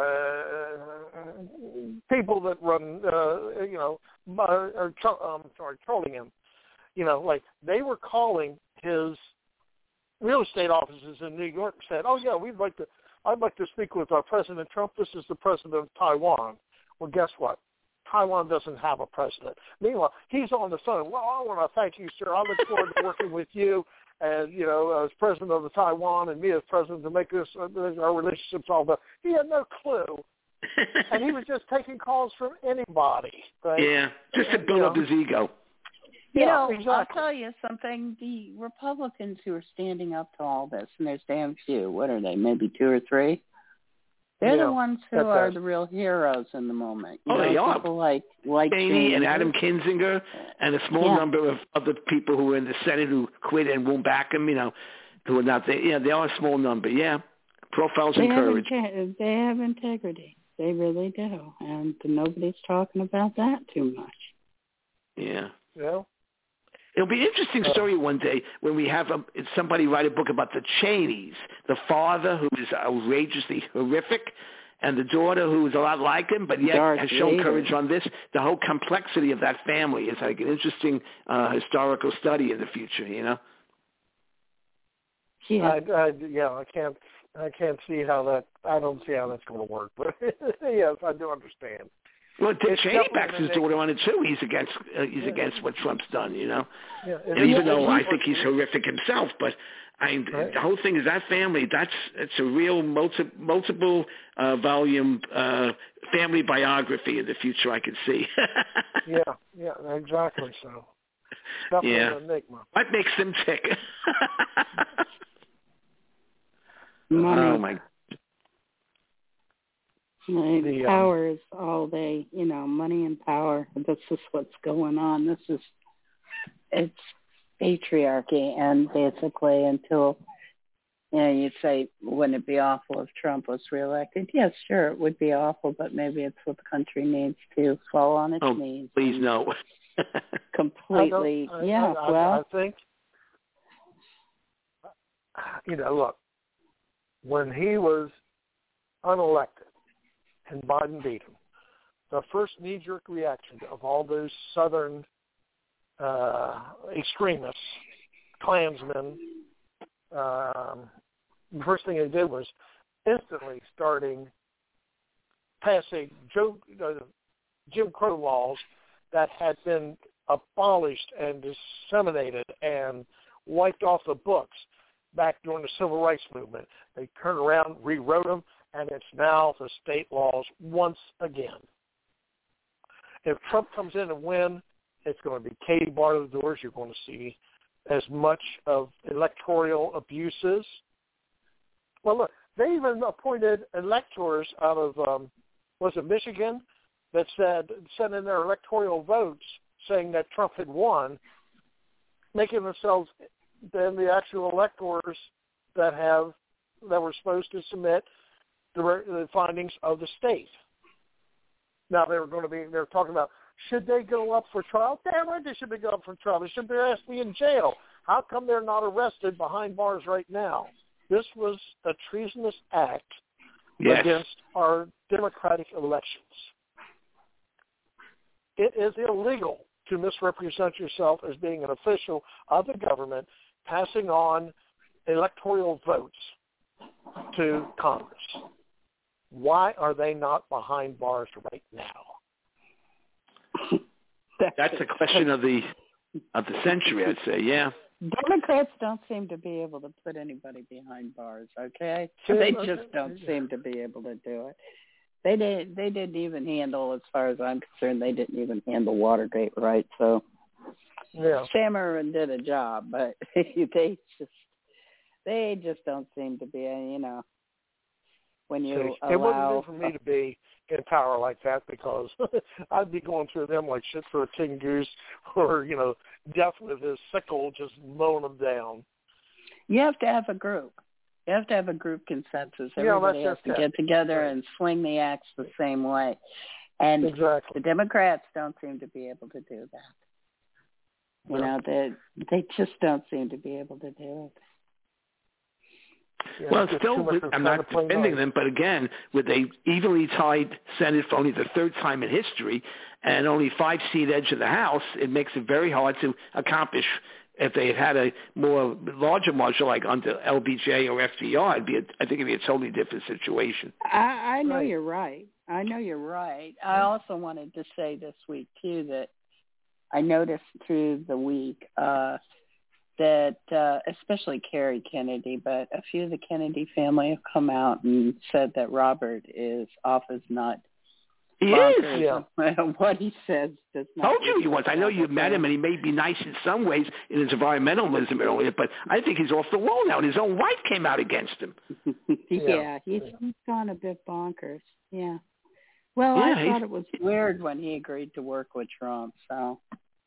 uh, people that run, uh, you know, uh, or, um, sorry, trolling him. You know, like they were calling his real estate offices in New York and said, "Oh yeah, we'd like to. I'd like to speak with our President Trump. This is the president of Taiwan." Well, guess what? Taiwan doesn't have a president. Meanwhile, he's on the phone. Well, I want to thank you, sir. I look forward to working with you, and you know, as president of the Taiwan, and me as president to make this uh, our relationships all better. He had no clue, and he was just taking calls from anybody. Right? Yeah, just to build you up know. his ego. You Yeah, know, exactly. I'll tell you something. The Republicans who are standing up to all this, and there's damn few. What are they? Maybe two or three. They're Yeah, the ones who that's are right. the real heroes in the moment. You Oh, know, they are. people like like Cheney Cheney and Adam Kinzinger and a small yeah. number of other people who are in the Senate who quit and won't back him, you know, who are not there. Yeah, they are a small number, yeah. Profiles they and have courage. inte- they have integrity. They really do. And nobody's talking about that too much. Yeah. Yeah. It'll be an interesting story one day when we have a, somebody write a book about the Cheneys, the father who is outrageously horrific, and the daughter who is a lot like him, but yet Darth has shown Vader. courage on this. The whole complexity of that family is like an interesting uh, historical study in the future, you know? Yeah. I, I, yeah, I can't, I can't see how that. I don't see how that's going to work. But yes, I do understand. Well, Dick It's Cheney definitely backs gonna his make- daughter on it too. He's against uh, he's Yeah. against what Trump's done, you know. Yeah, And it's- even it's- though I it's- think he's horrific himself, but I Right. the whole thing is that family. That's it's a real multi, multiple uh, volume uh, family biography in the future. I could see. yeah, yeah, exactly. So definitely Yeah. an enigma. What makes them tick? Money. Oh my. The The, um, power is all they, you know, money and power. This is what's going on. This is, it's patriarchy, and basically until, you know, you'd say, wouldn't it be awful if Trump was reelected? Yes, sure, it would be awful, but maybe it's what the country needs to fall on its oh, knees. Please no. Completely. I yeah, I, well. I think, you know, look, when he was unelected and Biden beat him, the first knee-jerk reaction of all those Southern uh, extremists, Klansmen, um, the first thing they did was instantly starting passing Joe, uh, Jim Crow laws that had been abolished and disseminated and wiped off the books back during the Civil Rights Movement. They turned around, rewrote them, and it's now the state laws once again. If Trump comes in and wins, it's going to be Katie bar to the doors. You're going to see as much of electoral abuses. Well, look, they even appointed electors out of, um, was it Michigan, that said, sent in their electoral votes saying that Trump had won, making themselves then the actual electors that have that were supposed to submit the, the findings of the state. Now they were going to be, they were talking about, should they go up for trial? Damn right they should be going up for trial. They should be asked to be in jail. How come they're not arrested behind bars right now? This was a treasonous act yes. against our democratic elections. It is illegal to misrepresent yourself as being an official of the government passing on electoral votes to Congress. Why are they not behind bars right now? That's a question of the of the century, I'd say, yeah. Democrats don't seem to be able to put anybody behind bars, okay? They just don't seem to be able to do it. They did. They didn't even handle, as far as I'm concerned, they didn't even handle Watergate right. So, yeah, Sam Erwin did a job, but they just they just don't seem to be. You know, when you See, allow it wouldn't be for me to be in power like that because I'd be going through them like shit for a king goose, or you know, death with his sickle, just mowing them down. You have to have a group. You have to have a group consensus. Everybody yeah, has to that. get together right. and swing the axe the same way. And exactly. the Democrats don't seem to be able to do that. You yeah. know, they they just don't seem to be able to do it. Yeah, well, still, I'm not defending them, but again, with a evenly tied Senate for only the third time in history and only five-seat edge of the House, it makes it very hard to accomplish. If they had had a more larger margin, like under L B J or F D R, it'd be a, I think it'd be a totally different situation. I, I know right. you're right. I know you're right. I also wanted to say this week, too, that I noticed through the week uh, that uh, especially Kerry Kennedy, but a few of the Kennedy family have come out and said that Robert is off his nut. He bonkers. is. Yeah. What he says does not. Told you he was. I know you met him, and he may be nice in some ways in his environmentalism and all that, but I think he's off the wall now. And his own wife came out against him. yeah, yeah, he's, he's gone a bit bonkers. Yeah. Well, yeah, I thought it was weird when he agreed to work with Trump. So.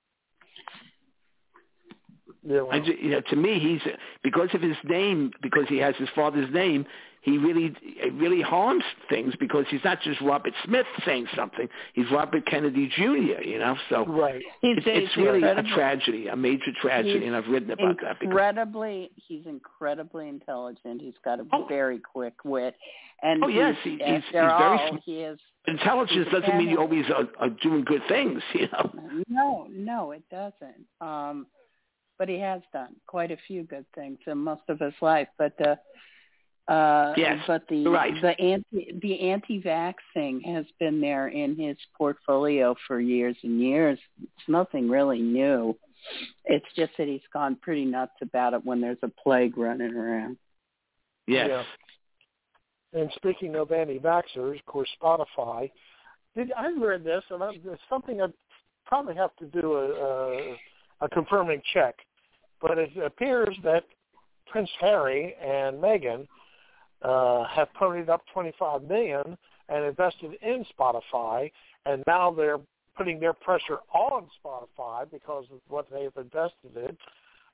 Yeah, well. I, you know, to me, he's because of his name, because he has his father's name. He really, it really harms things because he's not just Robert Smith saying something. He's Robert Kennedy Junior You know, so right. it's, it's really a tragedy, a major tragedy, and I've written about incredibly, that. Incredibly, he's incredibly intelligent. He's got a oh. very quick wit, and oh yes, he's, he, he's, he's all, very smart. He is. Intelligence doesn't mean you always are, are doing good things, you know. No, no, it doesn't. Um, but he has done quite a few good things in most of his life. But uh, uh, yes, but the right. the anti the anti-vax thing has been there in his portfolio for years and years. It's nothing really new. It's just that he's gone pretty nuts about it when there's a plague running around. Yes. Yeah. And speaking of anti-vaxxers, of course, Spotify. Did I read this, and I, there's something I probably have to do a, a, a confirming check, but it appears that Prince Harry and Meghan uh, have ponied up twenty-five million dollars and invested in Spotify, and now they're putting their pressure on Spotify because of what they've invested in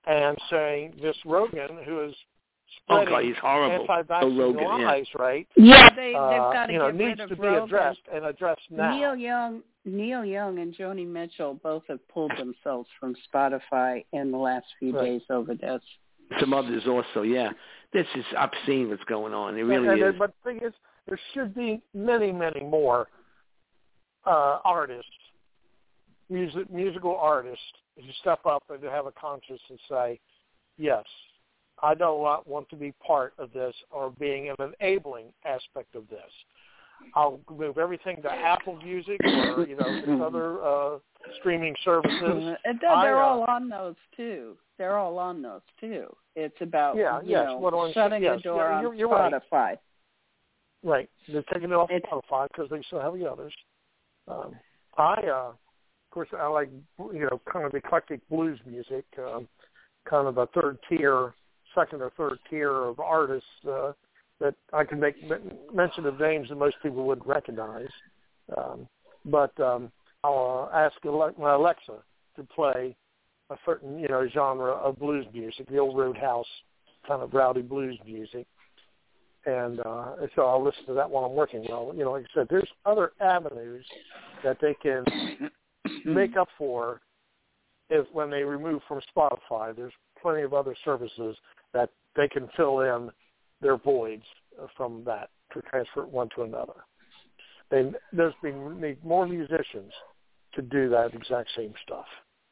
and saying this Rogan, who is Oh, spreading God, he's horrible. anti-vaccine Oh, Rogan, lies, yeah. right? Yeah, they, they've uh, got to you know, get needs rid of to be Rogan. addressed and addressed now. Neil Young, Neil Young and Joni Mitchell both have pulled themselves from Spotify in the last few Right. days over this. Some others also, yeah. This is obscene what's going on. It really and, is. and, but the thing is, there should be many, many more uh, artists, music, musical artists, who step up and to have a conscience and say, yes, I don't want, want to be part of this or being an enabling aspect of this. I'll move everything to Apple Music or, you know, these other uh, streaming services. And they're I, uh, all on those, too. They're all on those, too. It's about, yeah, you yes, know, what I'm shutting saying, the yes, door yeah, on you're, you're Spotify. Right. right. They're taking it off It's, Spotify because they still have the others. Um, I, uh, of course, I like, you know, kind of eclectic blues music, um, kind of a third tier, second or third tier of artists uh, that I can make mention of names that most people would recognize. Um, but um, I'll uh, ask my Alexa to play a certain, you know, genre of blues music, the old Roadhouse kind of rowdy blues music. And uh, so I'll listen to that while I'm working. Well, you know, like I said, there's other avenues that they can make up for if when they remove from Spotify. There's plenty of other services that they can fill in their voids from that to transfer one to another. They, there's been need more musicians to do that exact same stuff.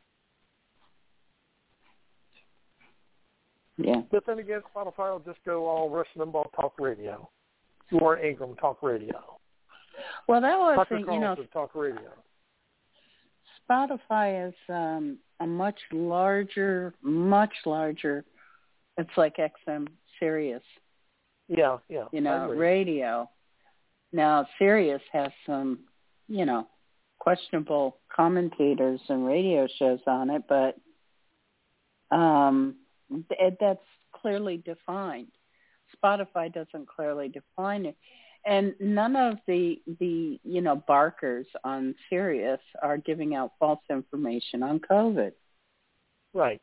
yeah. But then again, Spotify will just go all Rush Limbaugh talk radio, Laura Ingraham talk radio, Well, that was, Tucker the, you know, Carlson talk radio. Spotify is um, a much larger, much larger, it's like X M Sirius, Yeah, yeah. you I know, agree. radio. Now, Sirius has some, you know, questionable commentators and radio shows on it, but um, th- that's clearly defined. Spotify doesn't clearly define it. And none of the, the you know, barkers on Sirius are giving out false information on COVID. Right.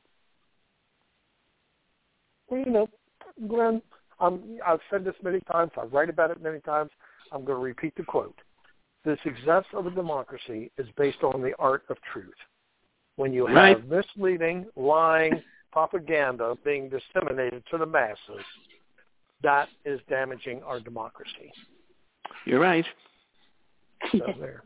Well, you know, Glenn, um, I've said this many times. I write about it many times. I'm going to repeat the quote. The success of a democracy is based on the art of truth. When you have Right. misleading, lying propaganda being disseminated to the masses, that is damaging our democracy. You're right. So there.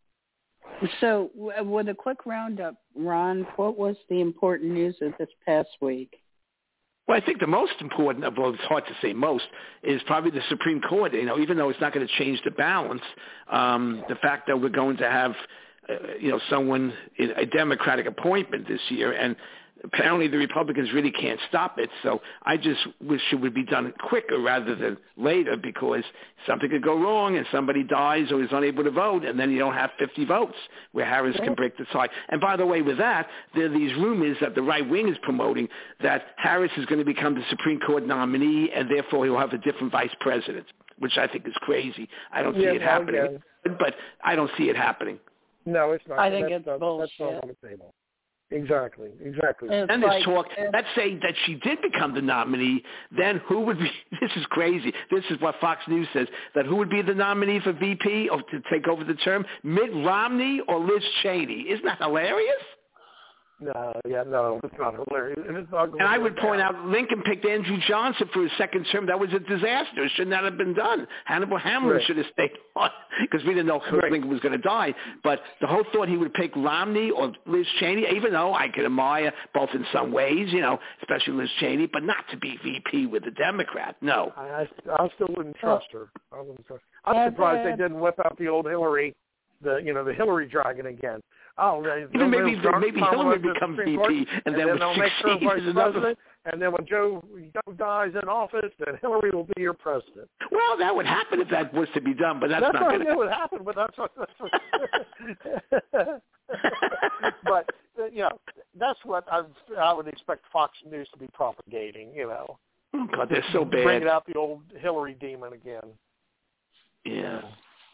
So w- with a quick roundup, Ron, what was the important news of this past week? Well, I think the most important, well, it's hard to say most, is probably the Supreme Court. You know, even though it's not going to change the balance, um, the fact that we're going to have, uh, you know, someone in a Democratic appointment this year, and apparently the Republicans really can't stop it. So I just wish it would be done quicker rather than later, because something could go wrong and somebody dies or is unable to vote, and then you don't have fifty votes where Harris can break the tie. And by the way, with that, there are these rumors that the right wing is promoting that Harris is going to become the Supreme Court nominee, and therefore he'll have a different vice president, which I think is crazy. I don't see Yeah, it no, happening, yeah. but I don't see it happening. No, it's not. I think that's it's not, bullshit. That's not on the table. Exactly, exactly. It's And there's like, talk, it's, let's say that she did become the nominee, then who would be, this is crazy, this is what Fox News says, that who would be the nominee for V P or to take over the term, Mitt Romney or Liz Cheney? Isn't that hilarious? No, yeah, no, it's not hilarious. And, it's not going And I to would go point down. out Lincoln picked Andrew Johnson for his second term. That was a disaster. It should not have been done. Hannibal Hamlin Right. should have stayed on because we didn't know Right. Lincoln was going to die. But the whole thought he would pick Romney or Liz Cheney, even though I could admire both in some ways, you know, especially Liz Cheney, but not to be V P with a Democrat. No. I, I, I still wouldn't trust her. I wouldn't trust. I'm Yeah, surprised but- they didn't whip out the old Hillary, the you know the Hillary dragon again. Oh, they, Even maybe they'll maybe Kamala Hillary to the become Supreme V Court, P, and, and then, then would they'll make her succeed vice as another. president. And then when Joe, Joe dies in office, then Hillary will be your president. Well, that would happen if that was to be done, but that's, That's not what going I to knew would happen, but that's what. That's what but uh, you know, that's what I, I would expect Fox News to be propagating. You know, Oh, God, they're so bad. bringing out the old Hillary demon again. Yeah.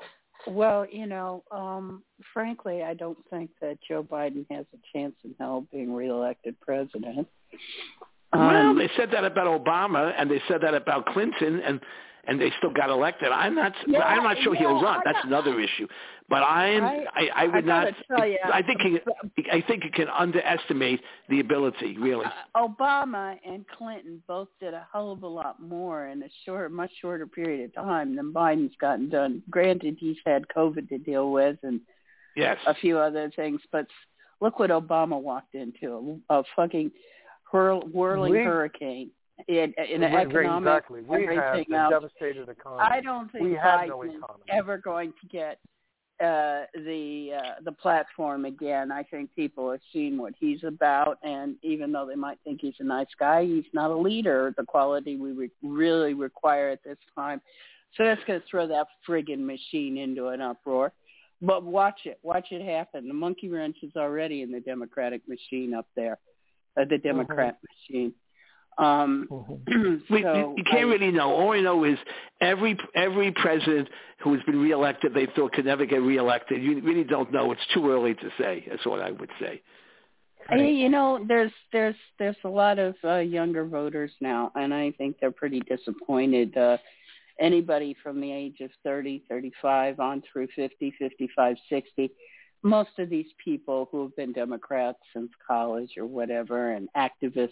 Well, you know, um, frankly, I don't think that Joe Biden has a chance in hell of being reelected president. Um, well, they said that about Obama, and they said that about Clinton, and and they still got elected. I'm not. Yeah, I'm not sure yeah, he'll run. That's got, another issue. But I'm. I, I, I would I not. Tell you, I think he. I think he can underestimate the ability. Really. Uh, Obama and Clinton both did a hell of a lot more in a short, much shorter period of time than Biden's gotten done. Granted, he's had COVID to deal with and yes. a few other things, but look what Obama walked into: a, a fucking hurl, whirling we, hurricane. In, in we, economic, exactly. We have a devastated economy. I don't think we Biden no is economy. ever going to get uh, the uh, the platform again. I think people have seen what he's about, and even though they might think he's a nice guy, he's not a leader, the quality we re- really require at this time. So that's going to throw that friggin' machine into an uproar. But watch it. Watch it happen. The monkey wrench is already in the Democratic machine up there, uh, the Democrat mm-hmm. machine. Um, mm-hmm. so we, you can't I, really know. All I know is every every president who has been reelected, they thought could never get reelected. You really don't know. It's too early to say. That's what I would say. I, you know, there's there's there's a lot of uh, younger voters now, and I think they're pretty disappointed. Uh, anybody from the age of thirty, thirty-five on through fifty, fifty-five, sixty. Most of these people who have been Democrats since college or whatever, and activists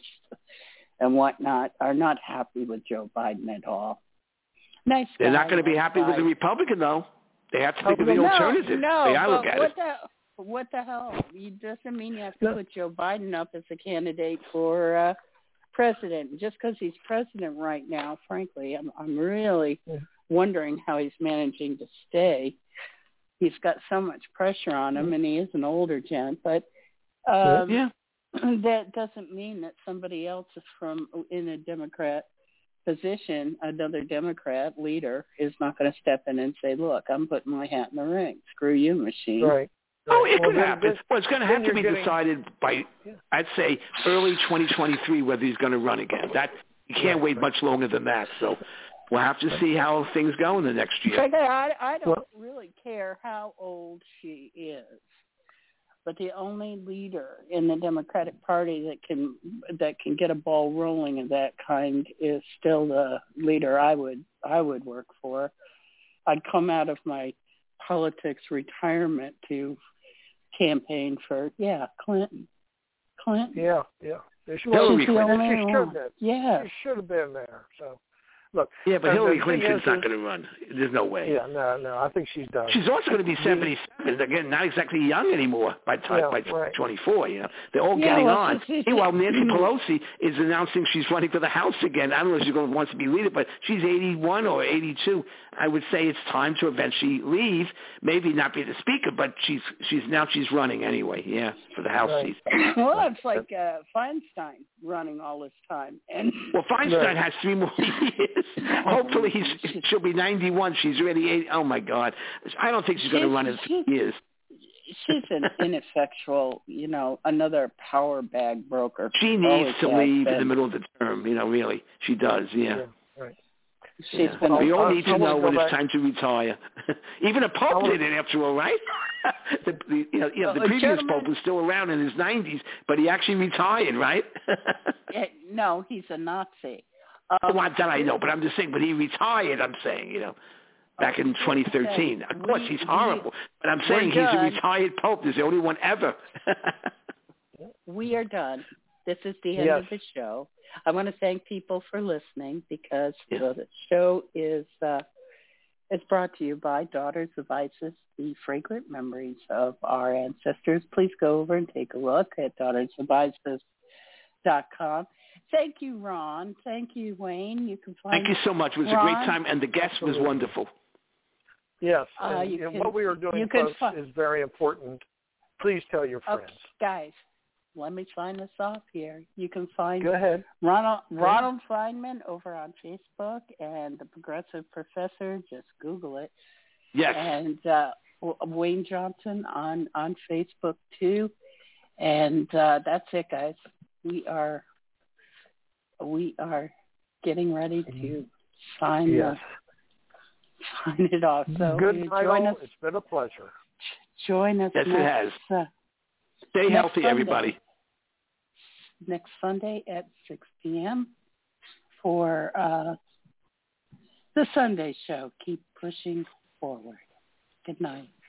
and whatnot, are not happy with Joe Biden at all. Nice guy. They're not going to be nice happy guy. with the Republican, though. They have to think oh, of the no, alternative. No, the way I but look at what it. the what the hell? It doesn't mean you have to put Joe Biden up as a candidate for uh, president. Just because he's president right now, frankly, I'm I'm really wondering how he's managing to stay. He's got so much pressure on him, and he is an older gent, but. Um, yeah. That doesn't mean that somebody else is from in a Democrat position, another Democrat leader, is not going to step in and say, look, I'm putting my hat in the ring. Screw you, machine. Right. Oh, it well, could then, happen. then, well, it's going to have to be getting, decided by, yeah. I'd say, early twenty twenty-three whether he's going to run again. That You can't right, wait right. much longer than that. So we'll have to see how things go in the next year. I, I don't well, really care how old she is. But the only leader in the Democratic Party that can that can get a ball rolling of that kind is still the leader I would I would work for. I'd come out of my politics retirement to campaign for yeah Clinton. Clinton. Yeah, yeah. She, Hillary well, Clinton. She should have been. Yeah. She should have been there. So. Look, yeah, but uh, Hillary Clinton's not going to run. There's no way. Yeah, no, no. I think she's done. She's also going to be seventy-seven. Again, not exactly young anymore by time yeah, by right. twenty-four. You know, they're all yeah, getting well, on. she's, she's, Meanwhile, Nancy Pelosi is announcing she's running for the House again. I don't know if she's going to want to be leader, but she's eighty-one or eighty-two. I would say it's time to eventually leave. Maybe not be the speaker, but she's she's now she's running anyway. Yeah, for the House right. seat. Well, it's like uh, Feinstein running all this time, and well, Feinstein right. has three more years. Hopefully, he's she'll be ninety-one. She's already eighty. Oh my God, I don't think she's, she's going to run in three years. She's an ineffectual, you know, another power bag broker. She needs to leave in the middle of the term. You know, really, she does. Yeah. yeah right. She's yeah. been. We all I'll, need to I'll know when back. it's time to retire. Even a pope did it after all, right? the, the, you know, you know, the uh, previous pope was still around in his nineties, but he actually retired, right? No, he's a Nazi. Um, well, that I know, but I'm just saying. But he retired. I'm saying, you know, back in twenty thirteen. Of course, he's horrible, but I'm saying he's a retired pope. He's the only one ever. We are done. This is the end yes. of the show. I want to thank people for listening because yeah. the show is uh, is brought to you by Daughters of Isis, the fragrant memories of our ancestors. Please go over and take a look at daughters of isis dot com. Thank you, Ron. Thank you, Wayne. You can find Thank you so much. It was Ron. a great time, and the guest was wonderful. Yes, uh, and, you and can, what we are doing, folks, fi- is very important. Please tell your friends. Okay, guys, let me sign this off here. You can find Go ahead. Ronald, Ronald Feynman over on Facebook and The Progressive Professor. Just Google it. Yes. And uh, Wayne Johnson on, on Facebook, too. And uh, that's it, guys. We are we are getting ready to sign yes. the sign it off. So Good you night, join all. us. It's been a pleasure. Join us. Yes, next, it has. Uh, Stay next healthy, Sunday, everybody. Next Sunday at six p.m. for uh, the Sunday show. Keep pushing forward. Good night.